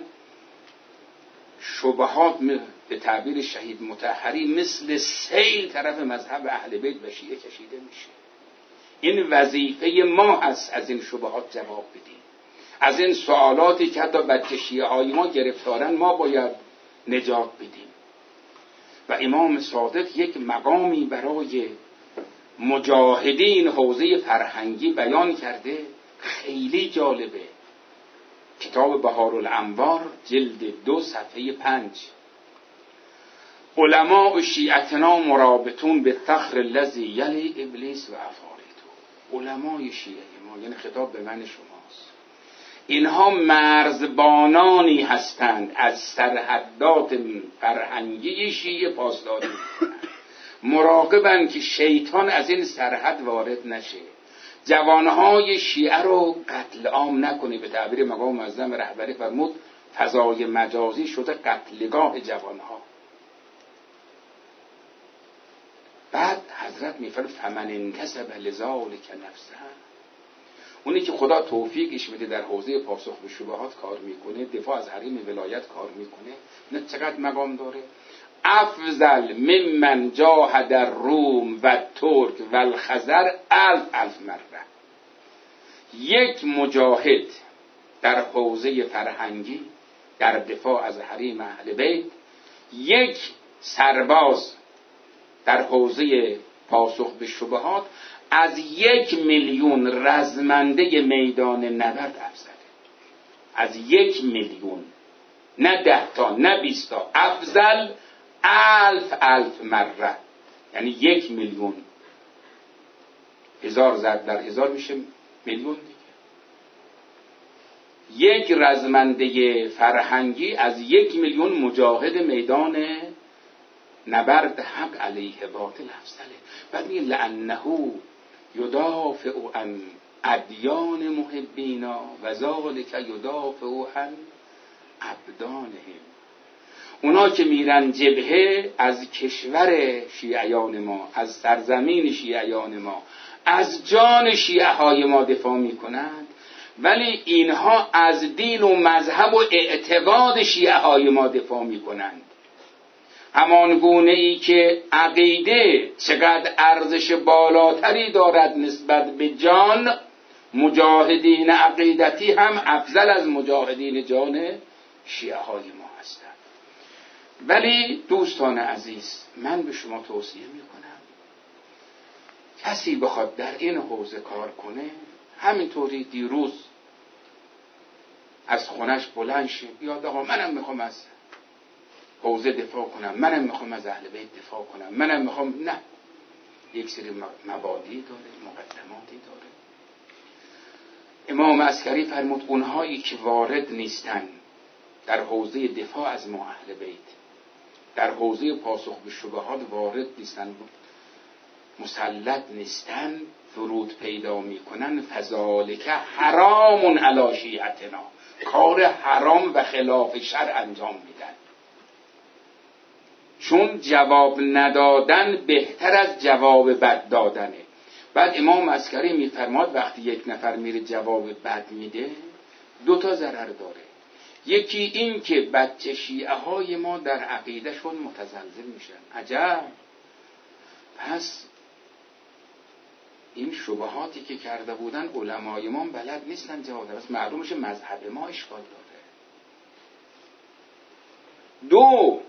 شبهات به تعبیر شهید مطهری مثل سیل طرف مذهب اهل بیت و شیعه کشیده میشه. این وظیفه ما هست از این شبهات جواب بدیم، از این سوالاتی که حتی بچه شیعه های ما گرفتارن ما باید نجات بدیم. و امام صادق یک مقامی برای مجاهدین حوزه فرهنگی بیان کرده، خیلی جالبه. کتاب بهارالانوار جلد دو صفحه پنج. علماء شیعتنا مرابطون به فخر الذی یلی ابلیس و افاریتو. علمای شیعه ما، یعنی خطاب به من شماست، اینها مرزبانانی هستند، از سرحدات فرهنگی شیعه پاسداری میکنند، مراقبند که شیطان از این سرحد وارد نشه، جوانهای شیعه رو قتل عام نکنه. به تعبیر مقام معظم رهبری فرمود فضای مجازی شده قتلگاه جوانها. بعد حضرت میفرماید فمن انتسب لذلک نفسه، اونی که خدا توفیقش بده در حوزه پاسخ به شبهات کار میکنه، دفاع از حریم ولایت کار میکنه، نه چقدر مقام داره. افضل ممن جاهد الروم و ترک و الخزر الف الف مره. یک مجاهد در حوزه فرهنگی در دفاع از حریم اهل بیت، یک سرباز در حوزه پاسخ به شبهات، از یک میلیون رزمنده میدان نبرد افضله. از یک میلیون، نه ده تا نه بیست تا، افضل الف الف مره. یعنی یک میلیون، هزار ضرب در هزار میشه میلیون دیگه. یک رزمنده فرهنگی از یک میلیون مجاهد میدان نبرد حق علیه باطل افضله. بعد میگه لانه یدافع عن ادیان محبینا و ذلک یدافع عن ابدانهم. اونا که میرن جبهه از کشور شیعیان ما، از سرزمین شیعیان ما، از جان شیعه های ما دفاع میکنند، ولی اینها از دین و مذهب و اعتقاد شیعه های ما دفاع میکنند. همان گونه ای که عقیده چقدر ارزش بالاتری دارد نسبت به جان، مجاهدین عقیدتی هم افضل از مجاهدین جان شیعه های ما هستند. ولی دوستان عزیز، من به شما توصیه میکنم کسی بخواد در این حوزه کار کنه، همینطوری دیروز از خونش بلند شه بیاد آقا منم میخوام از حوزه دفاع کنم، منم میخوام از اهل بیت دفاع کنم، منم میخوام، نه، یک سری مبادی داره، مقدماتی داره. امام عسکری فرمود اونهایی که وارد نیستن در حوزه دفاع از ما اهل بیت، در حوزه پاسخ به شبهات وارد نیستن، مسلط نیستن، فرود پیدا میکنن، فذالک حرام علی شیعتنا، کار حرام و خلاف شرع انجام میدن. چون جواب ندادن بهتر از جواب بد دادنه. بعد امام عسکری میفرماد وقتی یک نفر میره جواب بد میده، دو تا ضرر داره. یکی این که بچه شیعه های ما در عقیدهشون متزلزل میشن. عجب، پس این شبهاتی که کرده بودن علمای ما بلد نیستن جواب دادن، پس معلوم میشه مذهب ما اشکال داره. دو،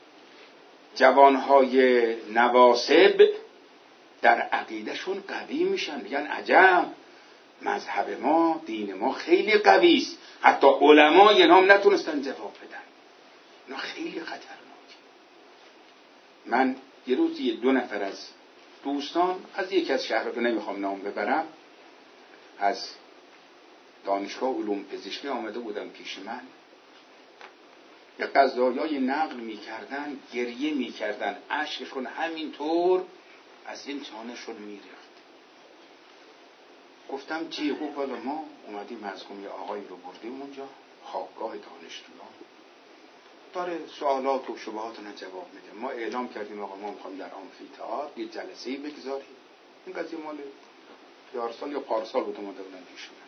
جوانهای نواسب در عقیدهشون قوی میشن، میگن عجب مذهب ما، دین ما خیلی قوی است، حتی علمای اینا هم نتونستن جواب بدن. اینا خیلی خطرناکه. من یه روز یه دو نفر از دوستان از یکی از شهرها، نمیخوام نام ببرم، از دانشگاه علوم پزشکی آمده بودم پیش من، یه قضایای نقل میکردن، گریه میکردن، اشکشون همینطور از این چانشون میریخت. گفتم چی؟ گفت والا ما اومدیم از یه آقایی رو بردیم اونجا خوابگاه دانشجویان، داره سوالات و شبهات رو جواب میده. ما اعلام کردیم آقا ما میخوایم در آمفی‌تئاتر یه جلسه‌ای بگذاریم. این قضیه مال یارسال یا پارسال بود، اومده بودن پیش من.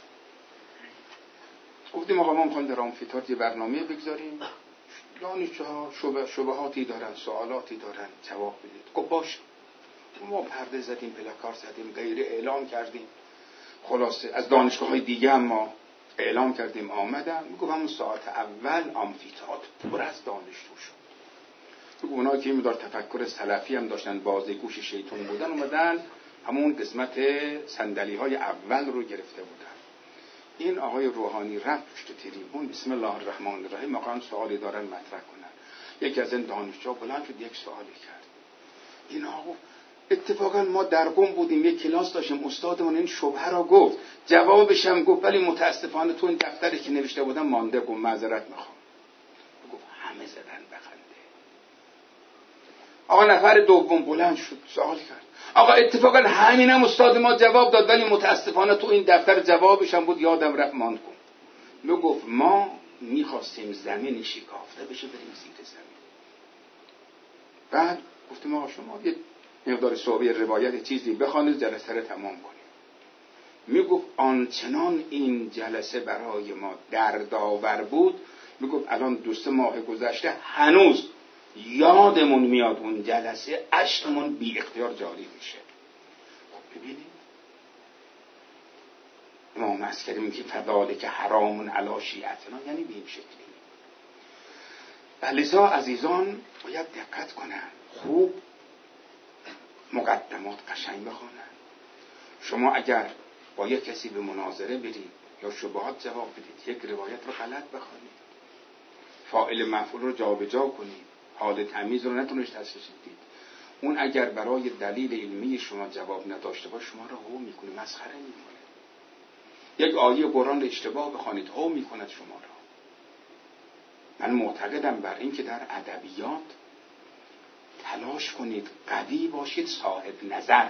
گفتیم آقا ما میخوایم در آمفی‌تئاتر یه برنامه بگذاریم، دانشجوها شبه شبهاتی دارن، سوالاتی دارن، جواب بدید. گفت باشه. ما پرده زدیم، پلاکار زدیم، غیر اعلام کردیم. خلاصه از دانشگاه‌های دیگه هم ما اعلام کردیم آمدن. میگم همون ساعت اول آمفی‌تئاتر پر از دانشجو شد. بگو اونایی که میدار تفکر سلفی هم داشتن بازی گوش شیطان بودن، اومدن همون قسمت صندلی های اول رو گرفته بودن. این آقای روحانی رفت پشت تریبون، بسم الله الرحمن الرحیم، واقعا سوالی دارن مطرح کنن. یکی از این دانشجوها بلند شد یک سوالی کرد. این آقا اتفاقا ما در قم بودیم، یک کلاس داشتیم، استادمون این شبهه را گفت، جوابش هم گفت، ولی متاسفانه تو این دفتری که نوشته بودم مانده، گفت معذرت میخوام. گفت همه زدن بخنده. آقا نفر دوم بلند شد سوال کرد، آقا اتفاقا همینم استاد ما جواب داد، ولی متاسفانه تو این دفتر جوابش هم بود، یادم رفت ماند. کن لو گفت ما میخواستیم زمین شکافته بشه بریم زیر زمین. بعد گفتیم آقا شما یه مقدار صحبه روایت چیزی بخوانید جلسه رو تمام کنیم. میگفت آنچنان این جلسه برای ما دردآور بود، میگفت الان دو سه ماه گذشته هنوز یادمون میاد اون جلسه، اشکمون بی اختیار جاری میشه. خب ببینید امام عسکری میگه فذلک حرام علی شیعتنا، یعنی به این شکلی. لذا عزیزان باید دقت کنن، خوب مقدمات قشنگ بخونن. شما اگر با یک کسی به مناظره برید یا شبهات جواب بدید، یک روایت رو غلط بخونید، فاعل مفعول رو جابجا کنید، حال تمیز رو نتونید تشخیص بدید، اون اگر برای دلیل علمی شما جواب نداشته باشه شما رو هو میکنه، مسخره میکنه. یک آیه قرآن رو اشتباه بخوانید هو میکند شما رو. من معتقدم بر این که در ادبیات تلاش کنید قوی باشید، صاحب نظر،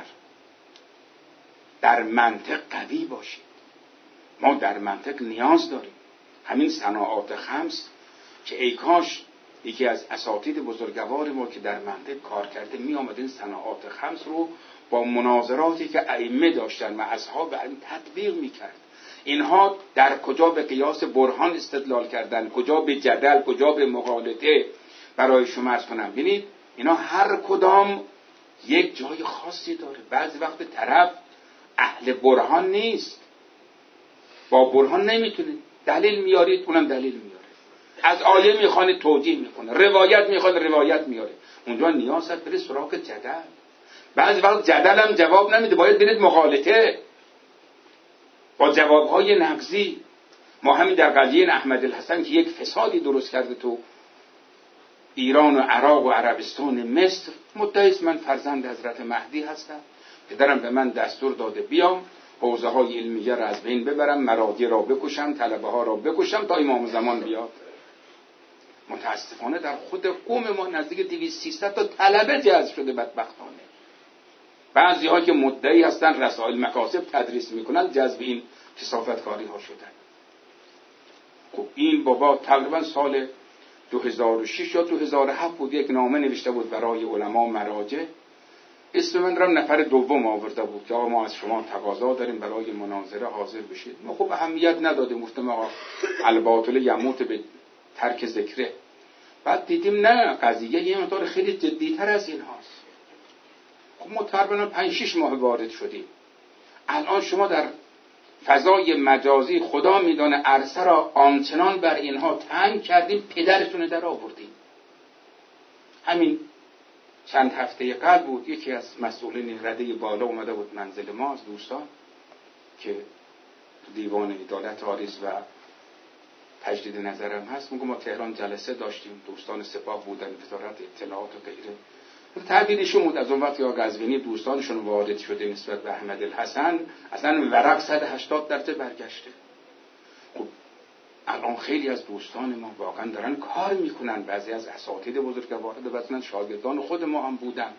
در منطق قوی باشید. ما در منطق نیاز داریم. همین صناعات خمس که ای کاش یکی از اساتید بزرگوار ما که در منطق کار کرده می آمد این صناعات خمس رو با مناظراتی که ائمه داشتن و اصحاب علم تطبیق می کرد. اینها در کجا به قیاس برهان استدلال کردن، کجا به جدل، کجا به مغالطه. برای شما عرض کنم ببینید اینا هر کدام یک جای خاصی داره. بعضی وقت طرف اهل برهان نیست، با برهان نمیتونه، دلیل میارید اونم دلیل میاره، از آیه میخوانه توجیه میکنه، روایت میخوانه روایت میاره، اونجا نیاز هست بره سراغ جدل. بعضی وقت جدل هم جواب نمیده، باید برید مغالطه با جوابهای نقضی. ما همین در قضیه احمد الحسن که یک فسادی درست کرده تو ایران و عراق و عربستان مصر، مدعی است من فرزند حضرت مهدی هستم، پدرم به من دستور داده بیام حوزه های علمیه را از بین ببرم، مراجع را بکشم، طلبه ها را بکشم تا امام زمان بیاد. متاسفانه در خود قوم ما نزدیک دویست سیصد تا طلبه جذب شده بدبختانه. بعضی ها که مدعی هستن رسائل مکاسب تدریس میکنن جذب این کثافتکاری ها شدن. خب این بابا تقریبا سال دو هزار و شش یا دو هزار و هفت بود یک نامه نوشته بود برای علما مراجع، اسم من را نفر دوم آورده بود که آقا ما از شما تقاضا داریم برای مناظره حاضر بشید. ما خب اهمیت ندادیم، گفتم آقا الباطل یموت به ترک ذکره. بعد دیدیم نه، قضیه یه مقدار خیلی جدی‌تر از این هاست. خب ما تقریبا پنج شش ماه وارد شدیم. الان شما در فضای مجازی خدا میدانه عرصه را آنچنان بر اینها تنگ کردیم پدرتون در آوردیم. همین چند هفته قبل بود یکی از مسئولین رده بالا اومده بود منزل ما از دوستان که دیوان عدالت عاریض و تجدید نظرم هست. میگم ما تهران جلسه داشتیم، دوستان سپاه بودن، وزارت اطلاعات و غیره. تعبیرشون بود از اون وقت یا قزوینی دوستانشون وارد شده نسبت به احمد الحسن اصلا ورق صد و هشتاد درجه برگشته. خب الان خیلی از دوستان ما واقعا دارن کار میکنن، بعضی از اساتید بزرگوار مثلا شاگردان خود ما هم بودن.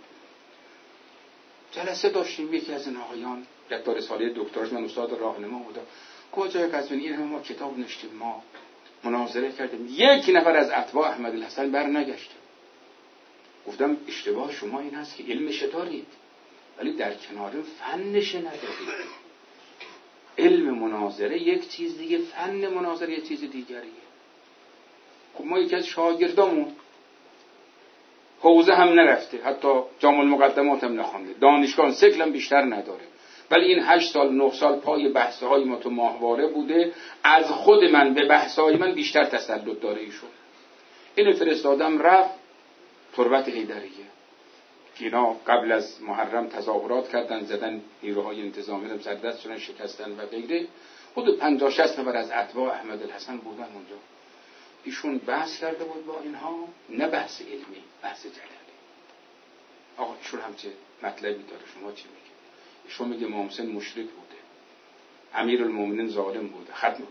جلسه داشتیم، یکی از این آقایان یک تا رساله دکتراش، من استاد راهنما بودم، کجای قزوینی این همه ما کتاب نوشتیم، ما مناظره کردیم، یک نفر از اتباع احمد الحسن بر نگشته. گفتم اشتباه شما این هست که علمش دارید ولی در کنار فنش ندارید. علم مناظره یک چیز دیگه، فن مناظره یک چیز دیگریه. خب ما یکی از شاگردامون حوزه هم نرفته، حتی جامع المقدمات هم نخونده، دانشگاه سکل هم بیشتر نداره، ولی این هشت سال نه سال پای بحث‌های ما تو ماهواره بوده، از خود من به بحث‌های من بیشتر تسلط داره ایشون. اینو فرستادم رفت تربت حیدریه که اینا قبل از محرم تظاهرات کردن، زدن نیروهای انتظامی رو سر دست شدن، شکستن و غیره. خود پنجاه شصت نفر از اتباع احمد الحسن بودن اونجا. ایشون بحث کرده بود با اینها، نه بحث علمی، بحث جدلی. آقا ایشون هم چه مطلبی داره، شما چی میگه؟ ایشون میگه امام حسین مشرک بوده، امیرالمومنین ظالم بوده، ختم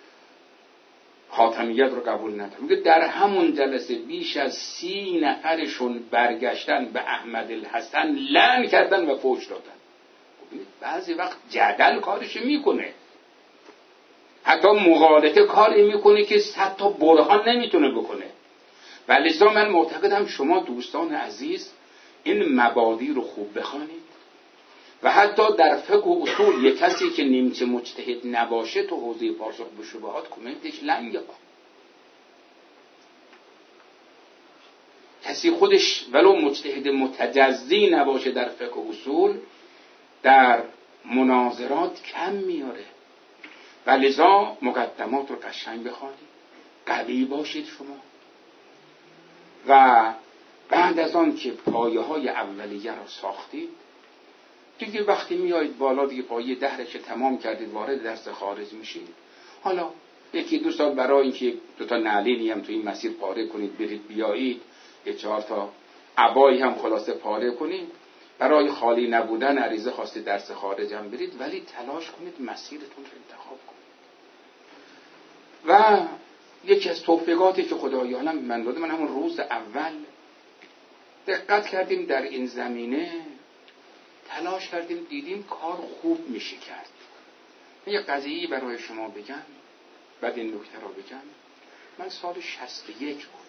خاتمیت رو قبول نداره. میگه در همون جلسه بیش از سی نفرشون برگشتن به احمد الحسن لعن کردن و فحش دادن. بعضی وقت جدل کارش میکنه، حتی مغالطه کاری میکنه که صد تا برهان نمیتونه بکنه. ولی من معتقدم شما دوستان عزیز این مبادی رو خوب بخوانید و حتی در فقه و اصول یک کسی که نیمچه مجتهد نباشه تو حوزه پاسخ به شبهات کمنتش لنگه. کسی خودش ولو مجتهد متجزی نباشه در فقه و اصول در مناظرات کم میاره. و لذا مقدمات رو قشنگ بخوانید، قوی باشید شما. و بعد از آن که پایه های اولیه رو ساختید دیگه وقتی میایید بالا دیگه پایه دهره که تمام کردید وارد درس خارج میشید. حالا یکی دو سال برای اینکه دو تا نعلینی هم تو این مسیر پاره کنید برید بیایید، یه چهار تا عبایی هم خلاصه پاره کنید، برای خالی نبودن عریضه خواستید درس خارج هم برید، ولی تلاش کنید مسیرتون رو انتخاب کنید. و یکی از توفیقاتی که خدایانم من داده، من همون روز اول دقت کردیم در این زمینه، تلاش کردیم، دیدیم کار خوب میشه کرد. من یه قضیه‌ای برای شما بگم، بعد این نکته رو بگم. من سال شصت و یک بود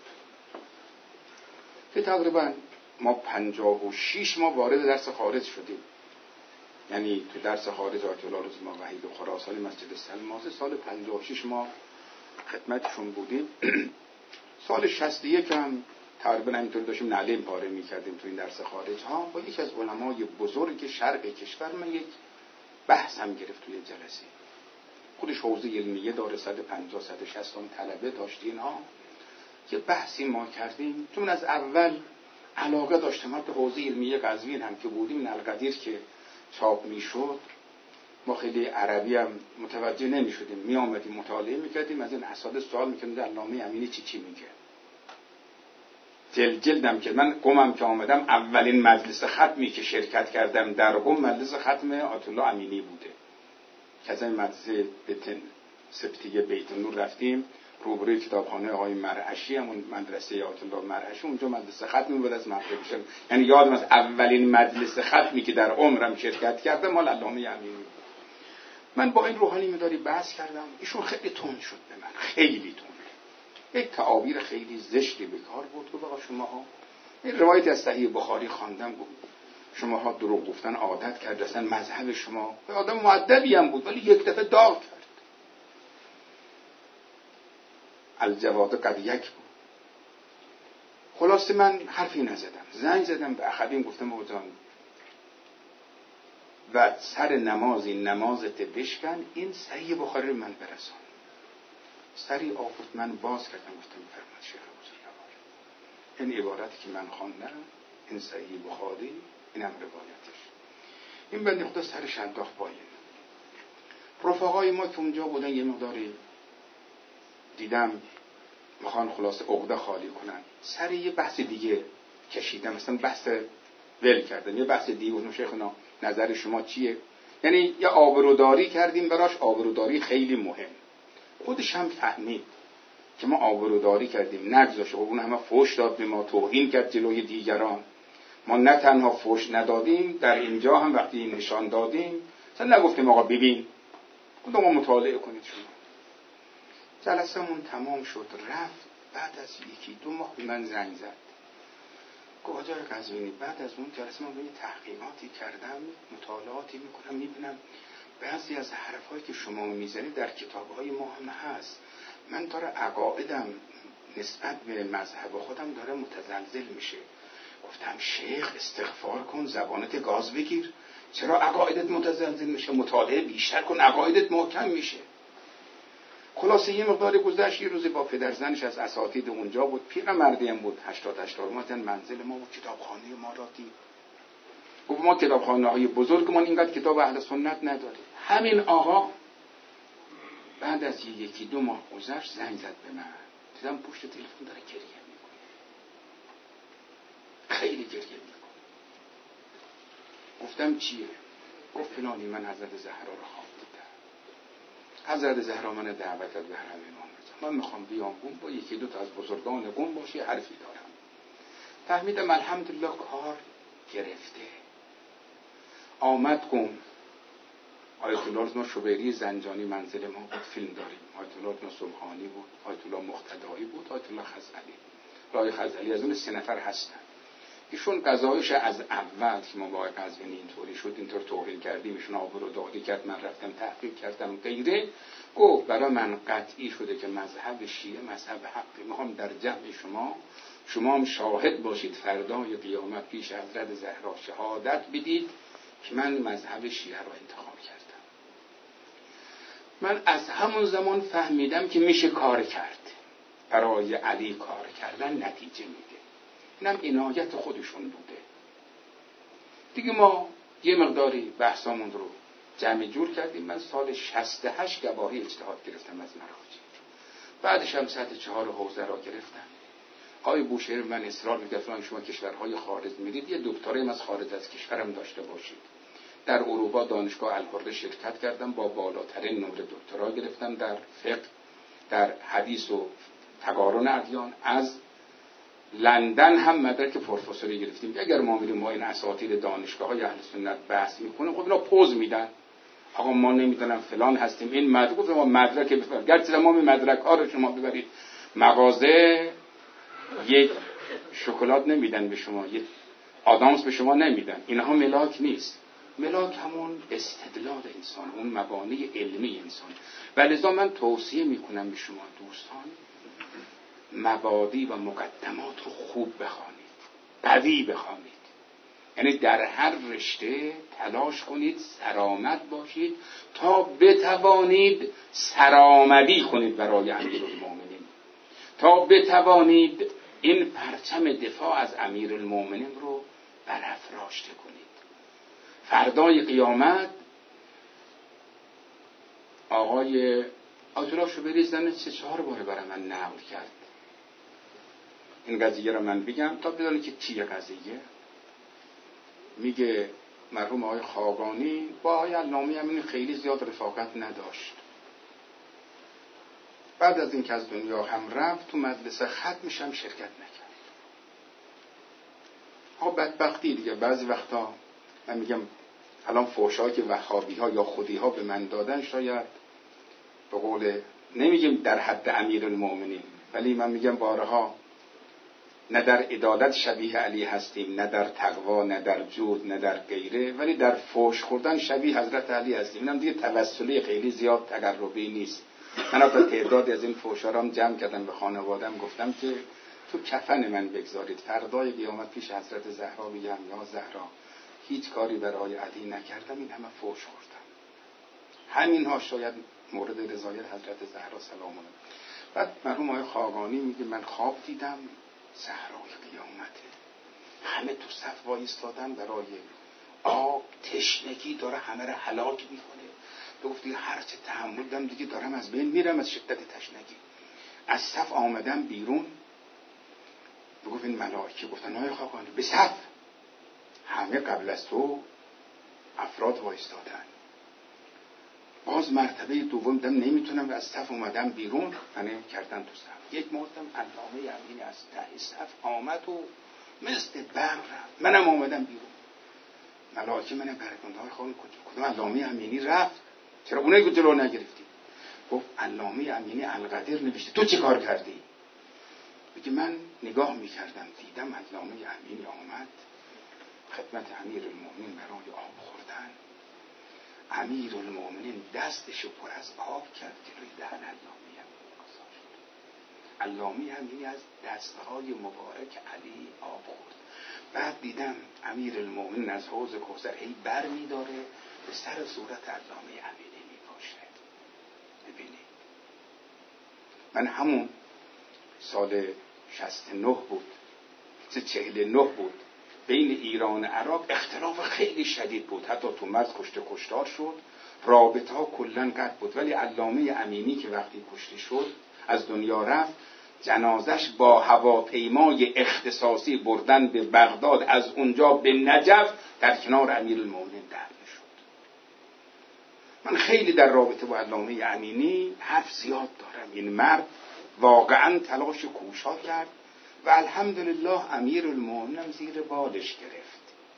که تقریبا ما پنجاه و شش ما وارد درس خارج شدیم. یعنی تو درس خارج آیت الله رضا وحید و خراسانی مسجد سلماسه سال پنجاه و شش ما خدمتشون بودیم. سال شصت و یک هم تقریبا همینطور داشتیم نعلین پاره می‌کردیم تو این درس خارج ها. با یکی از علمای بزرگ شرق کشور من یک بحث هم گرفت توی جلسه. خودش حوزه علمیه داره، صد و پنجاه صد و شصت طلبه داشت اینها. یه بحثی ما کردیم، چون از اول علاقه داشتم به حوزه علمیه قزوین هم که بودیم، این القدیر که چاپ میشد ما خیلی عربی هم متوجه نمی‌شدیم، می آمدیم مطالعه می‌کردیم، از این اساتید سوال می‌کردیم علامه امینی چی چی میگه. جلد جلدم که من قمم که آمدم اولین مجلس ختمی که شرکت کردم در قم مجلس ختم آیت الله امینی بوده. که از این مجلس بتن سبتیه بیت نور رفتیم روبروی کتابخانه آقای مرعشی، همون مدرسه آیت الله مرعشی، اونجا مجلس ختمی بود از مغربشم. یعنی یادم از اولین مجلس ختمی که در عمرم شرکت کردم مال علامه امینی بود. من با این روحانی مداری بحث کردم، ایشون خیلی تند شد به من، خیلی تند. یک تعابیر خیلی زشتی به کار برد و بقا شماها، این روایت از صحیح بخاری خواندم بود، شماها دروغ گفتن عادت کرد، اصلا مذهب شما. آدم مؤدبی هم بود ولی یک دفعه داغ کرد. الجواد قد یک بود. خلاصه من حرفی نزدم، زنگ زدم به اخویم گفتم بابا جان و سر نمازی نمازت بشکن، این صحیح بخاری رو من برسان. سری آفت من باز کردم گفتم فرماد شیخ بزرگوار، این عبارتی که من خواندم این صحیح بخاری، اینم روایتش. این بنده خدا سرش انداخت پایین. رفقای ما که اونجا بودن یه مقداری دیدم میخوان خلاصه عقده خالی کنن، سر یه بحث دیگه کشیدم، مثلا بحث ول کردم، یه بحث دیگه گفتم شیخنا نظر شما چیه؟ یعنی یه آبروداری کردیم براش، آبروداری خیلی مهم. خودش هم فهمید که ما آبروداری کردیم، نگذاشت. اون همه فحش داد به ما، توهین کرد جلوی دیگران. ما نه تنها فحش ندادیم، در اینجا هم وقتی نشان دادیم مثلا نگفتیم آقا ببین، گفتم ما مطالعه کنید شما. جلسمون تمام شد رفت. بعد از یکی دو ماه من زنگ زد، گفت آقای قزوینی بعد از اون جلسه من به تحقیقاتی کردم، مطالعاتی میکنم، میبینم بعضی از حرفایی که شما میزنید در کتابهای ما هم هست. من داره عقایدم نسبت به مذهب خودم داره متزلزل میشه. گفتم شیخ استغفار کن، زبانت گاز بگیر، چرا عقایدت متزلزل میشه؟ مطالعه بیشتر کن، عقایدت محکم میشه. خلاصه یه مقدار گذشت، یه روزی با پدرزنش از اساتید اونجا بود، پیرمردی هم بود، هشتاد هشتاد اومدن منزل ما و کتابخانه ما را دید. گفت ما کتابخانه‌های بزرگمان اینقدر کتاب اهل سنت نداره. همین آقا بعد از یکی دو ماه گذشت زنگ زد به من، دیدم پشت تلفن داره گریه میکنه، خیلی گریه میکنه. گفتم چیه؟ گفت فلانی من حضرت زهرا رو خواب دیدم، حضرت زهرا من دعوت کرد به حرم امام رضا، من میخوام بیام قم با یکی دو تا از بزرگان قم باشی، حرفی دارم. فهمیدم الحمدلله کار گرفته. آمد قم، آیت الله رضا شبیری زنجانی منزل ما بود، فیلم داریم. آیت الله رضا سبحانی بود، آیت الله مقتدایی بود، آیت الله خزعلی. رای خزعلی از اون سه نفر هستن. ایشون قضایش از اول که ما با قزوینی اینطوری شد، اینطور توهین کردیم، ایشون آبرو دادی کرد، من رفتم تحقیق کردم غیره. گفت برای من قطعی شده که مذهب شیعه مذهب حقی. میخوام در جمع شما شما هم شاهد باشید فردای قیامت پیش حضرت زهرا شهادت بدید که من مذهب شیعه رو انتخاب کردم. من از همون زمان فهمیدم که میشه کار کرد. برای علی کار کردن نتیجه میده. اینم عنایت خودشون بوده. دیگه ما یه مقداری بحثامون رو جمع جور کردیم. من سال شصت و هشت گواهی اجتهاد گرفتم از مراجع. بعدش هم سطح چهار حوزه را گرفتم. آقای بوشهر من اصرار می‌کردن شما کشورهای خارج میرید یه دکترا از خارج از کشورم داشته باشید. در اروپا دانشگاه الحره شرکت کردم، با بالاترین نمره دکترا گرفتم در فقه، در حدیث و تقارن ادیان. از لندن هم مدرک پروفسوری گرفتیم. اگر ما میریم ما این اساتید دانشگاه‌های اهل سنت بحث میکنیم، خب اینا پوز میدن، آقا ما نمیدونم فلان هستیم، این مدرک گفت ما مدرک بفرمایید. گرچه تمام مدرک ها رو شما ببرید مغازه، یک شکلات نمیدن به شما، یک آدامس به شما نمیدن. اینها ملاک نیست. ملاک همون استدلال انسان، اون مبانی علمی انسان. ولذا من توصیه میکنم به شما دوستان مبادی و مقدمات رو خوب بخوانید، قوی بخوانید. یعنی در هر رشته تلاش کنید سرآمد باشید تا بتوانید سرآمدی کنید برای امیرالمومنین، تا بتوانید این پرچم دفاع از امیرالمومنین رو برافراشته کنید. فردای قیامت آقای آیت الله شبیری زن سه چهار بار برای من نقل کرد. این قضیه رو من بگم تا بدونید که چیه قضیه. میگه مرحوم آقای خاقانی با آقای علامه امینی خیلی زیاد رفاقت نداشت. بعد از این که از دنیا هم رفت تو مجلس ختمش هم شرکت نکرد. ها بدبختی دیگه. بعضی وقتا من میگم الان فحشایی که وهابی ها یا خودی ها به من دادن شاید به قول نمیگیم در حد امیرالمومنین، ولی من میگم بارها نه در عدالت شبیه علی هستیم، نه در تقوا، نه در جود، نه در غیره، ولی در فحش خوردن شبیه حضرت علی هستیم. اینم دیگه توسلی خیلی زیاد تقربی نیست. من حتی تعدادی از این فحشا رو هم جمع کردم به خانواده‌ام، گفتم که تو کفن من بگذارید، فردای قیامت پیش حضرت زهرا میگم یا زهرا هیچ کاری برای علی نکردم، این همه فحش خوردم. همینها شاید مورد رضایت حضرت زهرا سلام علیها. بعد مرحوم آقای خاقانی میگه من خواب دیدم زهرای قیامته، همه تو صف وایستادن برای آب، تشنگی داره همه را هلاک میکنه. گفت دیگه هر چه تحمل دارم دیگه دارم از بین میرم از شدت تشنگی. از صف آمدم بیرون. گفت این ملائکه گفتن آقای خاقانی به صف، همه قبل از تو افراد وایستادن. باز مرتبه دوم دم نمیتونم از صف اومدم بیرون، منه کردن تو صف. یک مردم علامه امینی از ته صف آمد و مثل برق رفت، منم آمدم بیرون. ملائکه منه برگنده های خانم کدوم علامه امینی رفت، چرا اونایی که جلو نگرفتی؟ گفت علامه امینی القدیر نوشته، تو چی کار کردی؟ بگه من نگاه میکردم دیدم علامه امینی آمد خدمت امیرالمومنین برای آب خوردن. امیرالمومنین دستشو پر از آب کرد جلوی دهن علامه امینی گذاشت. علامه امینی از دستهای مبارک علی آب خورد. بعد دیدم امیرالمومنین از حوض کوثر هی بر میداره به سر صورت علامه امینی میپاشه. ببینید من همون سال شصت و نه بود، چهل و نه بود، بین ایران و عراق اختلاف خیلی شدید بود، حتی تو مرز کشته کشتار شد، رابطه ها کلا قطع بود. ولی علامه امینی که وقتی کشته شد از دنیا رفت، جنازش با هواپیمای اختصاصی بردن به بغداد، از اونجا به نجف در کنار امیرالمومنین دفن شد. من خیلی در رابطه با علامه امینی حرف زیاد دارم. این مرد واقعا تلاش کوشا کرد و الحمدلله امیرالمومنین زیر بالش گرفت.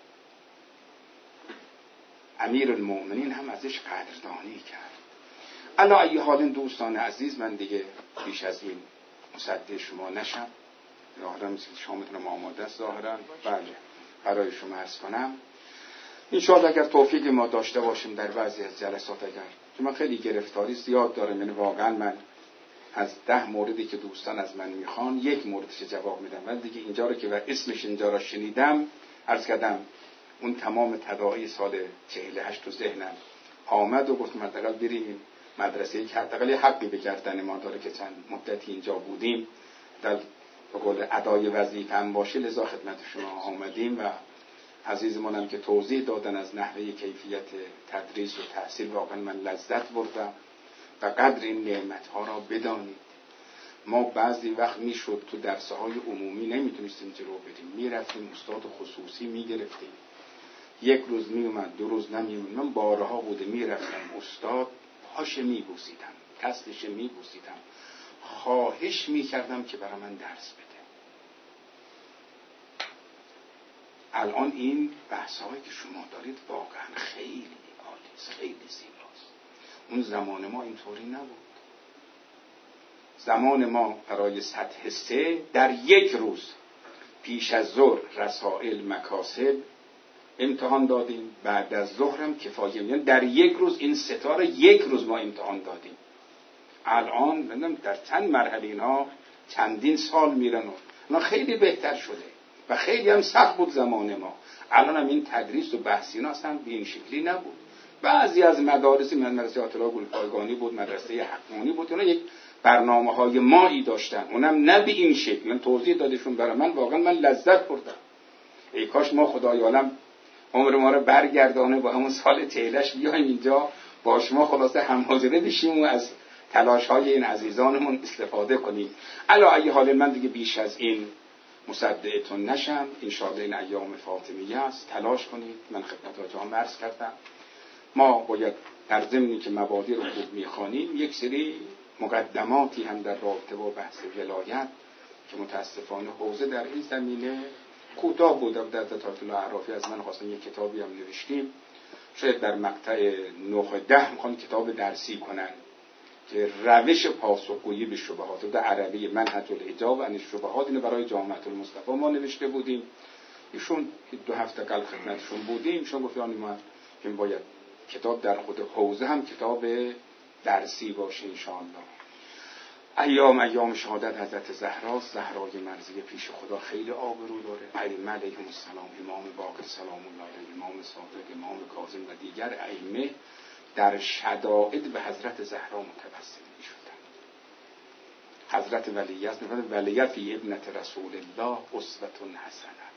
امیرالمومنین هم ازش قدردانی کرد. علی ای حال دوستان عزیز، من دیگه بیش از این مصدق شما نشم. ظاهرا مثل شامتونم آماده است ظاهرا. بله برای شما عرض کنم انشاءالله اگر توفیق ما داشته باشیم در بعضی از جلسات، اگر که من خیلی گرفتاری زیاد دارم، یعنی واقعا من از ده موردی که دوستان از من میخوان یک موردش جواب میدم، ولی دیگه اینجا رو که و اسمش اینجا را شنیدم عرض کردم اون تمام تداعی سال چهل و هشت تو ذهنم آمد و گفتم حداقل بریم مدرسه‌ای که حداقل حقی به گردن ما داره که چند مدتی اینجا بودیم در به قول ادای وظیفه هم باشه، لذا خدمت شما آمدیم و عزیزمونم که توضیح دادن از نحوه کیفیت تدریس و تحصیل، واقعا من لذت بردم و قدر این نعمت‌ها را بدانید. ما بعضی وقت میشد تو درس‌های عمومی نمیتونستیم جلو بریم، میرفتیم استاد خصوصی میگرفتیم، یک روز میومد دو روز نمیومد. من بارها بوده میرفتم استاد پاش میبوسیدم، دستش میبوسیدم، خواهش میکردم که برای من درس بده. الان این بحث‌هایی که شما دارید واقعا خیلی عالی است، خیلی زیباست. اون زمان ما اینطوری نبود. زمان ما برای سطح سه در یک روز پیش از ظهر رسائل مکاسب امتحان دادیم، بعد از ظهر هم کفایه، یعنی در یک روز این ستاره یک روز ما امتحان دادیم. الان ببینم در چند مرحله اینا چندین سال میرن و اینا خیلی بهتر شده و خیلی هم سخت بود زمان ما. الان هم این تدریس و بحثی اینا اصلا به این شکلی نبود. بعضی از مدارس، من مدرسه آتلا گلپایگانی بود، مدرسه حقانی بود، اینا یک برنامه های مایی داشتن، اونم نه به این شکل. من توضیح دادشون برای من، واقعا من لذت بردم. ای کاش ما خدای عالم عمر ما رو برگردانه با همون سال تیلش بیایم اینجا با شما خلاصه همحاضره بشیم و از تلاش های این عزیزانمون استفاده کنیم. علی ای حال من دیگه بیش از این مصدقتون نشم. انشاءالله این ایام فاطمیه است، تلاش کنید. من خدمت جان عرض کردم ما باید در ضمنی که مبادی رو خوب میخوانیم یک سری مقدماتی هم در رابطه با بحث ولایت که متاسفانه حوزه در این زمینه کوتاه بود. در دتات الاعرافی از من خواستن یک کتابی هم نوشتیم، شاید در مقطع نه ده میخوان کتاب درسی کنن که روش پاسخگویی به شبهات در عربی منهج الحجاب عن الشبهات، اینو برای جامعه المصطفی ما نوشته بودیم. ایشون دو هفته قبل خدمتشون بودیم، ایشون گفتن ما که باید کتاب در خود حوزه هم کتاب درسی باشه انشاءالله. ایام ایام شهادت حضرت زهراست، زهرای مرضیه پیش خدا خیلی آبرو داره. ائمه علیهم السلام، امام باقر سلام الله علیه، امام صادق، امام کاظم و دیگر ائمه در شدائد به حضرت زهرا متوسل می شدن. حضرت ولیت می‌فرماید ولیت فی ابنت رسول الله اسوة حسنه.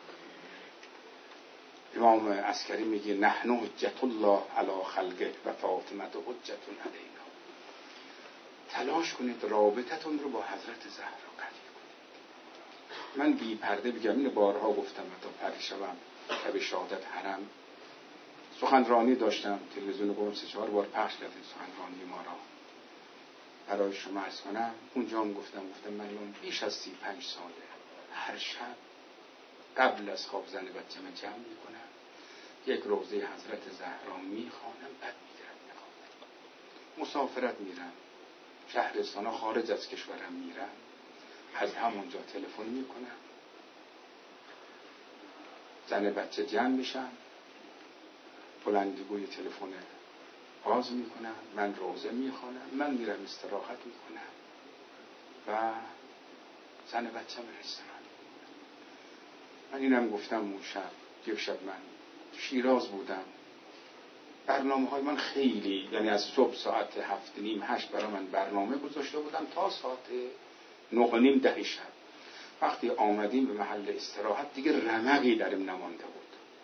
امام عسکری میگه نحن حجت الله علی خلقه و فاطمه حجت علینا. تلاش کنید رابطتون رو با حضرت زهرا قوی کنید. من بی پرده بگم، این بارها گفتم، تا پریشبم شب شهادت حرم سخنرانی داشتم، تلویزیون قم سه چهار بار پخش کردیم سخنرانی ما را، برای شما عرض کنم. اونجا هم گفتم گفتم من الان بیش از سی پنج ساله هر شب قبل از خواب زن بچه‌م جمع میکنم، یک روضه حضرت زهرا میخوانم، بعد میگیرم میخوانم. مسافرت میرم، شهرستان خارج از کشورم میرم، از همونجا تلفن میکنم، زن بچه جمع میشن، بلندگوی تلفن باز میکنم، من روضه میخوانم، من میرم استراحت میکنم و زن بچه میرسن. من اینم گفتم اون شب، یک شب من شیراز بودم، برنامه های من خیلی، یعنی از صبح ساعت هفت نیم هشت برای من برنامه گذاشته بودم تا ساعت نه و نیم ده شب. وقتی آمدیم به محل استراحت دیگه رمقی درم نمانده بود.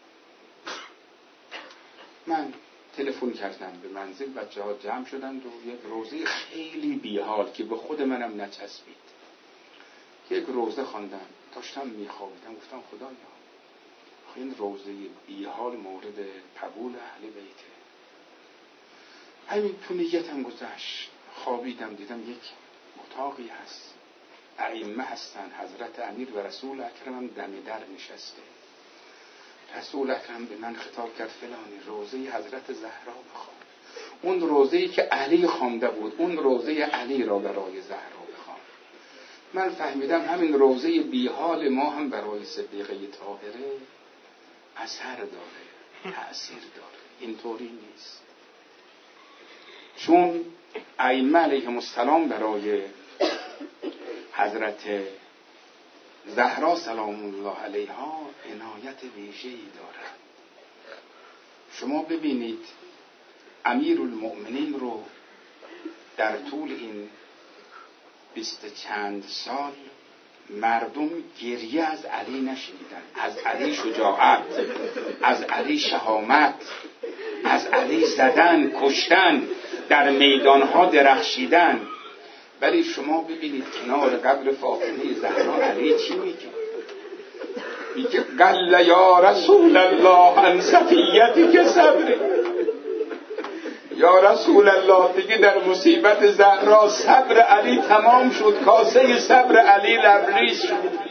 من تلفن کردم به منزل، بچه ها جمع شدند و یک روزه خیلی بیحال که به خود منم نچسبید یک روزه خواندم. داشتم میخوابیدم، گفتم خدایا این روزه بیحال مورد قبول اهل بیته. همین تو نیتم گذشت. خوابیدم دیدم یک اتاقی هست، ائمه هستن، حضرت امیر و رسول اکرم دم در نشسته. رسول اکرم به من خطاب کرد فلانی روزه حضرت زهرا بخوان، اون روزه‌ای که علی خوانده بود، اون روزه علی را برای زهرا بخوان. من فهمیدم همین روزه بیحال ما هم برای صدیقه طاهره اثر داره، تأثیر داره. اینطوری نیست. چون ائمه علیهم السلام برای حضرت زهرا سلام الله علیها عنایت ویژه‌ای دارند. شما ببینید امیرالمؤمنین رو در طول این بیست چند سال مردم گریه از علی نشنیدن، از علی شجاعت، از علی شهامت، از علی زدن، کشتن، در میدانها درخشیدن. ولی شما ببینید کنار قبر فاطمه زهرا علی چی میگه؟ میگه قل یا رسول الله عن صفیتی که صبره. یا رسول الله دیگه در مصیبت زهرا صبر علی تمام شد، کاسه صبر علی لبریز شد.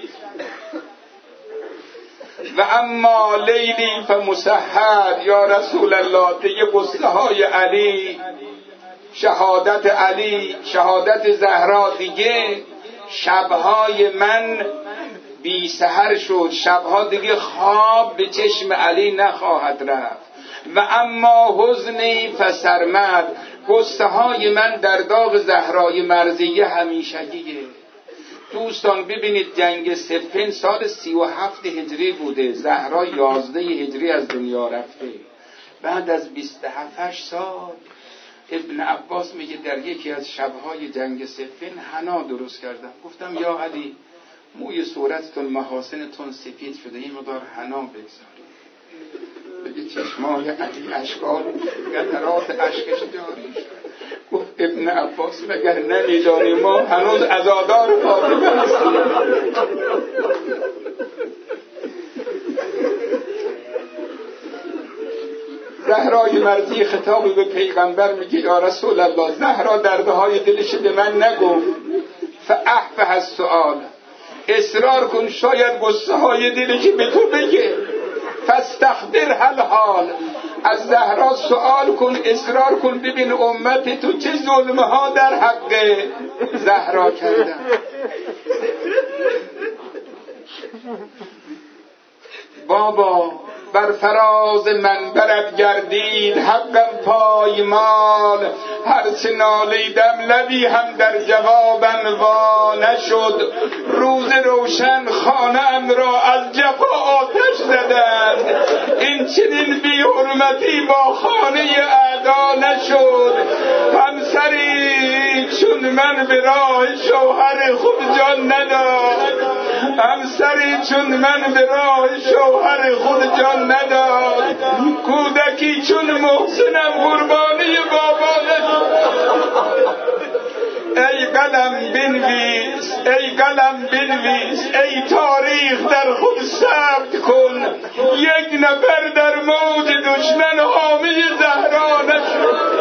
و اما لیلی فمسحر، یا رسول الله دیگه قصه های علی، شهادت علی، شهادت زهرا دیگه شبهای من بی سحر شد، شبها دیگه خواب به چشم علی نخواهد رفت. و اما حزنی فسرمد، قصه های من در داغ زهرای مرضیه همیشگیه. دوستان ببینید جنگ صفین سال سی و هفت هجری بوده، زهرا یازده هجری از دنیا رفته. بعد از بیست و هفت سال ابن عباس میگه در یکی از شبهای جنگ صفین حنا درست کردم. گفتم یا علی موی صورتتون محاسنتون سفید شده، این مقدار حنا بگذارید. بگه چشمای علی اشکال قطرات اشکش جاری شد. گفت ابن عباس مگر نمیدانی ما هنوز عزادار فاطمه هستیم؟ زهرای مرضی خطاب به پیغمبر میگه یا رسول الله زهرا دردهای دلش به من نگفت، فاحفظ السؤال، اصرار کن شاید قصه های دلش به تو بگه. فاستخبر هل حال، از زهرا سوال کن، اصرار کن ببین امت تو چه ظلمه ها در حق زهرا کردن. بابا بر فراز منبرت گردید حقم پایمال، هرچه نالیدم لبی هم در جوابم وا نشد. روز روشن خانه‌ام را از جفا آتش زدند، این چنین بی حرمتی با خانه اعدا نشد. همسری چون من به راه شوهر خود جان نداد، همسری چون من به راه شوهر خود جان نداد، کودکی چون محسنم قربانی بابا نداد. ای قلم بنویس، ای قلم بنویس، ای تاریخ در خود ثبت کن، یک نفر در موج دشمن حامی زهرا نشد.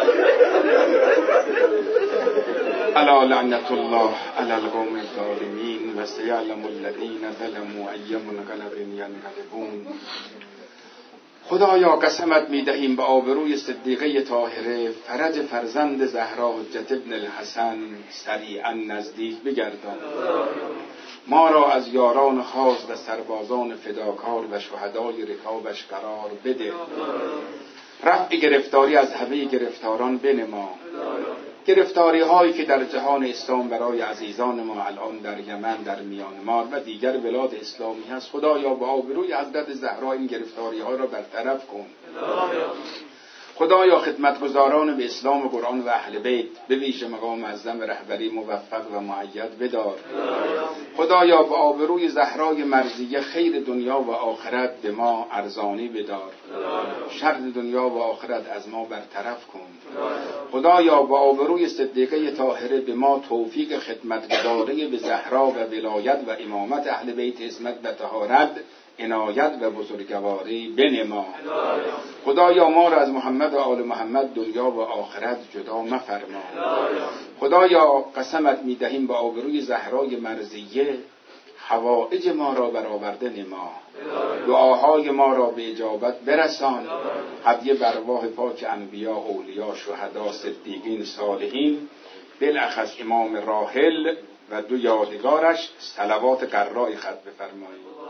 الا لعنت الله علی القوم الظالمین و سیعلم الذین ظلموا ای منقلب ینقلبون. خدایا قسمت میدهیم به آبروی صدیقه طاهره فرج فرزند زهرا حجت ابن الحسن سریعا نزدیک بگردان. ما را از یاران خاص و سربازان فداکار و شهدای رکابش قرار بده. رفع گرفتاری از همه گرفتاران بنما. گرفتاری هایی که در جهان اسلام برای عزیزان ما الان در یمن، در میانمار و دیگر بلاد اسلامی هست، خدایا با آبروی حضرت زهرا این گرفتاری ها را برطرف کن. خدایا خدمتگزاران به اسلام و قرآن و اهل بیت به ویژه مقام معظم رهبری موفق و مؤید بدار. خدایا به آبروی زهرای مرضیه خیر دنیا و آخرت به ما ارزانی بدار. شر دنیا و آخرت از ما برطرف کن. خدایا به آبروی صدیقه طاهره به ما توفیق خدمتگزاری به زهرا و ولایت و امامت اهل بیت عصمت و طهارت عنایت و بزرگواری بنما. خدایا ما را از محمد و آل محمد دنیا و آخرت جدا مفرما. خدایا قسمت میدهیم به آبروی زهرای مرضیه حوائج ما را برآورده نما. دعاهای ما را به اجابت برسان. هدیه بر ارواح پاک انبیا، اولیا، شهدا، صدیقین، صالحین، بالاخص امام راحل و دو یادگارش صلوات قرای ختم بفرمایید.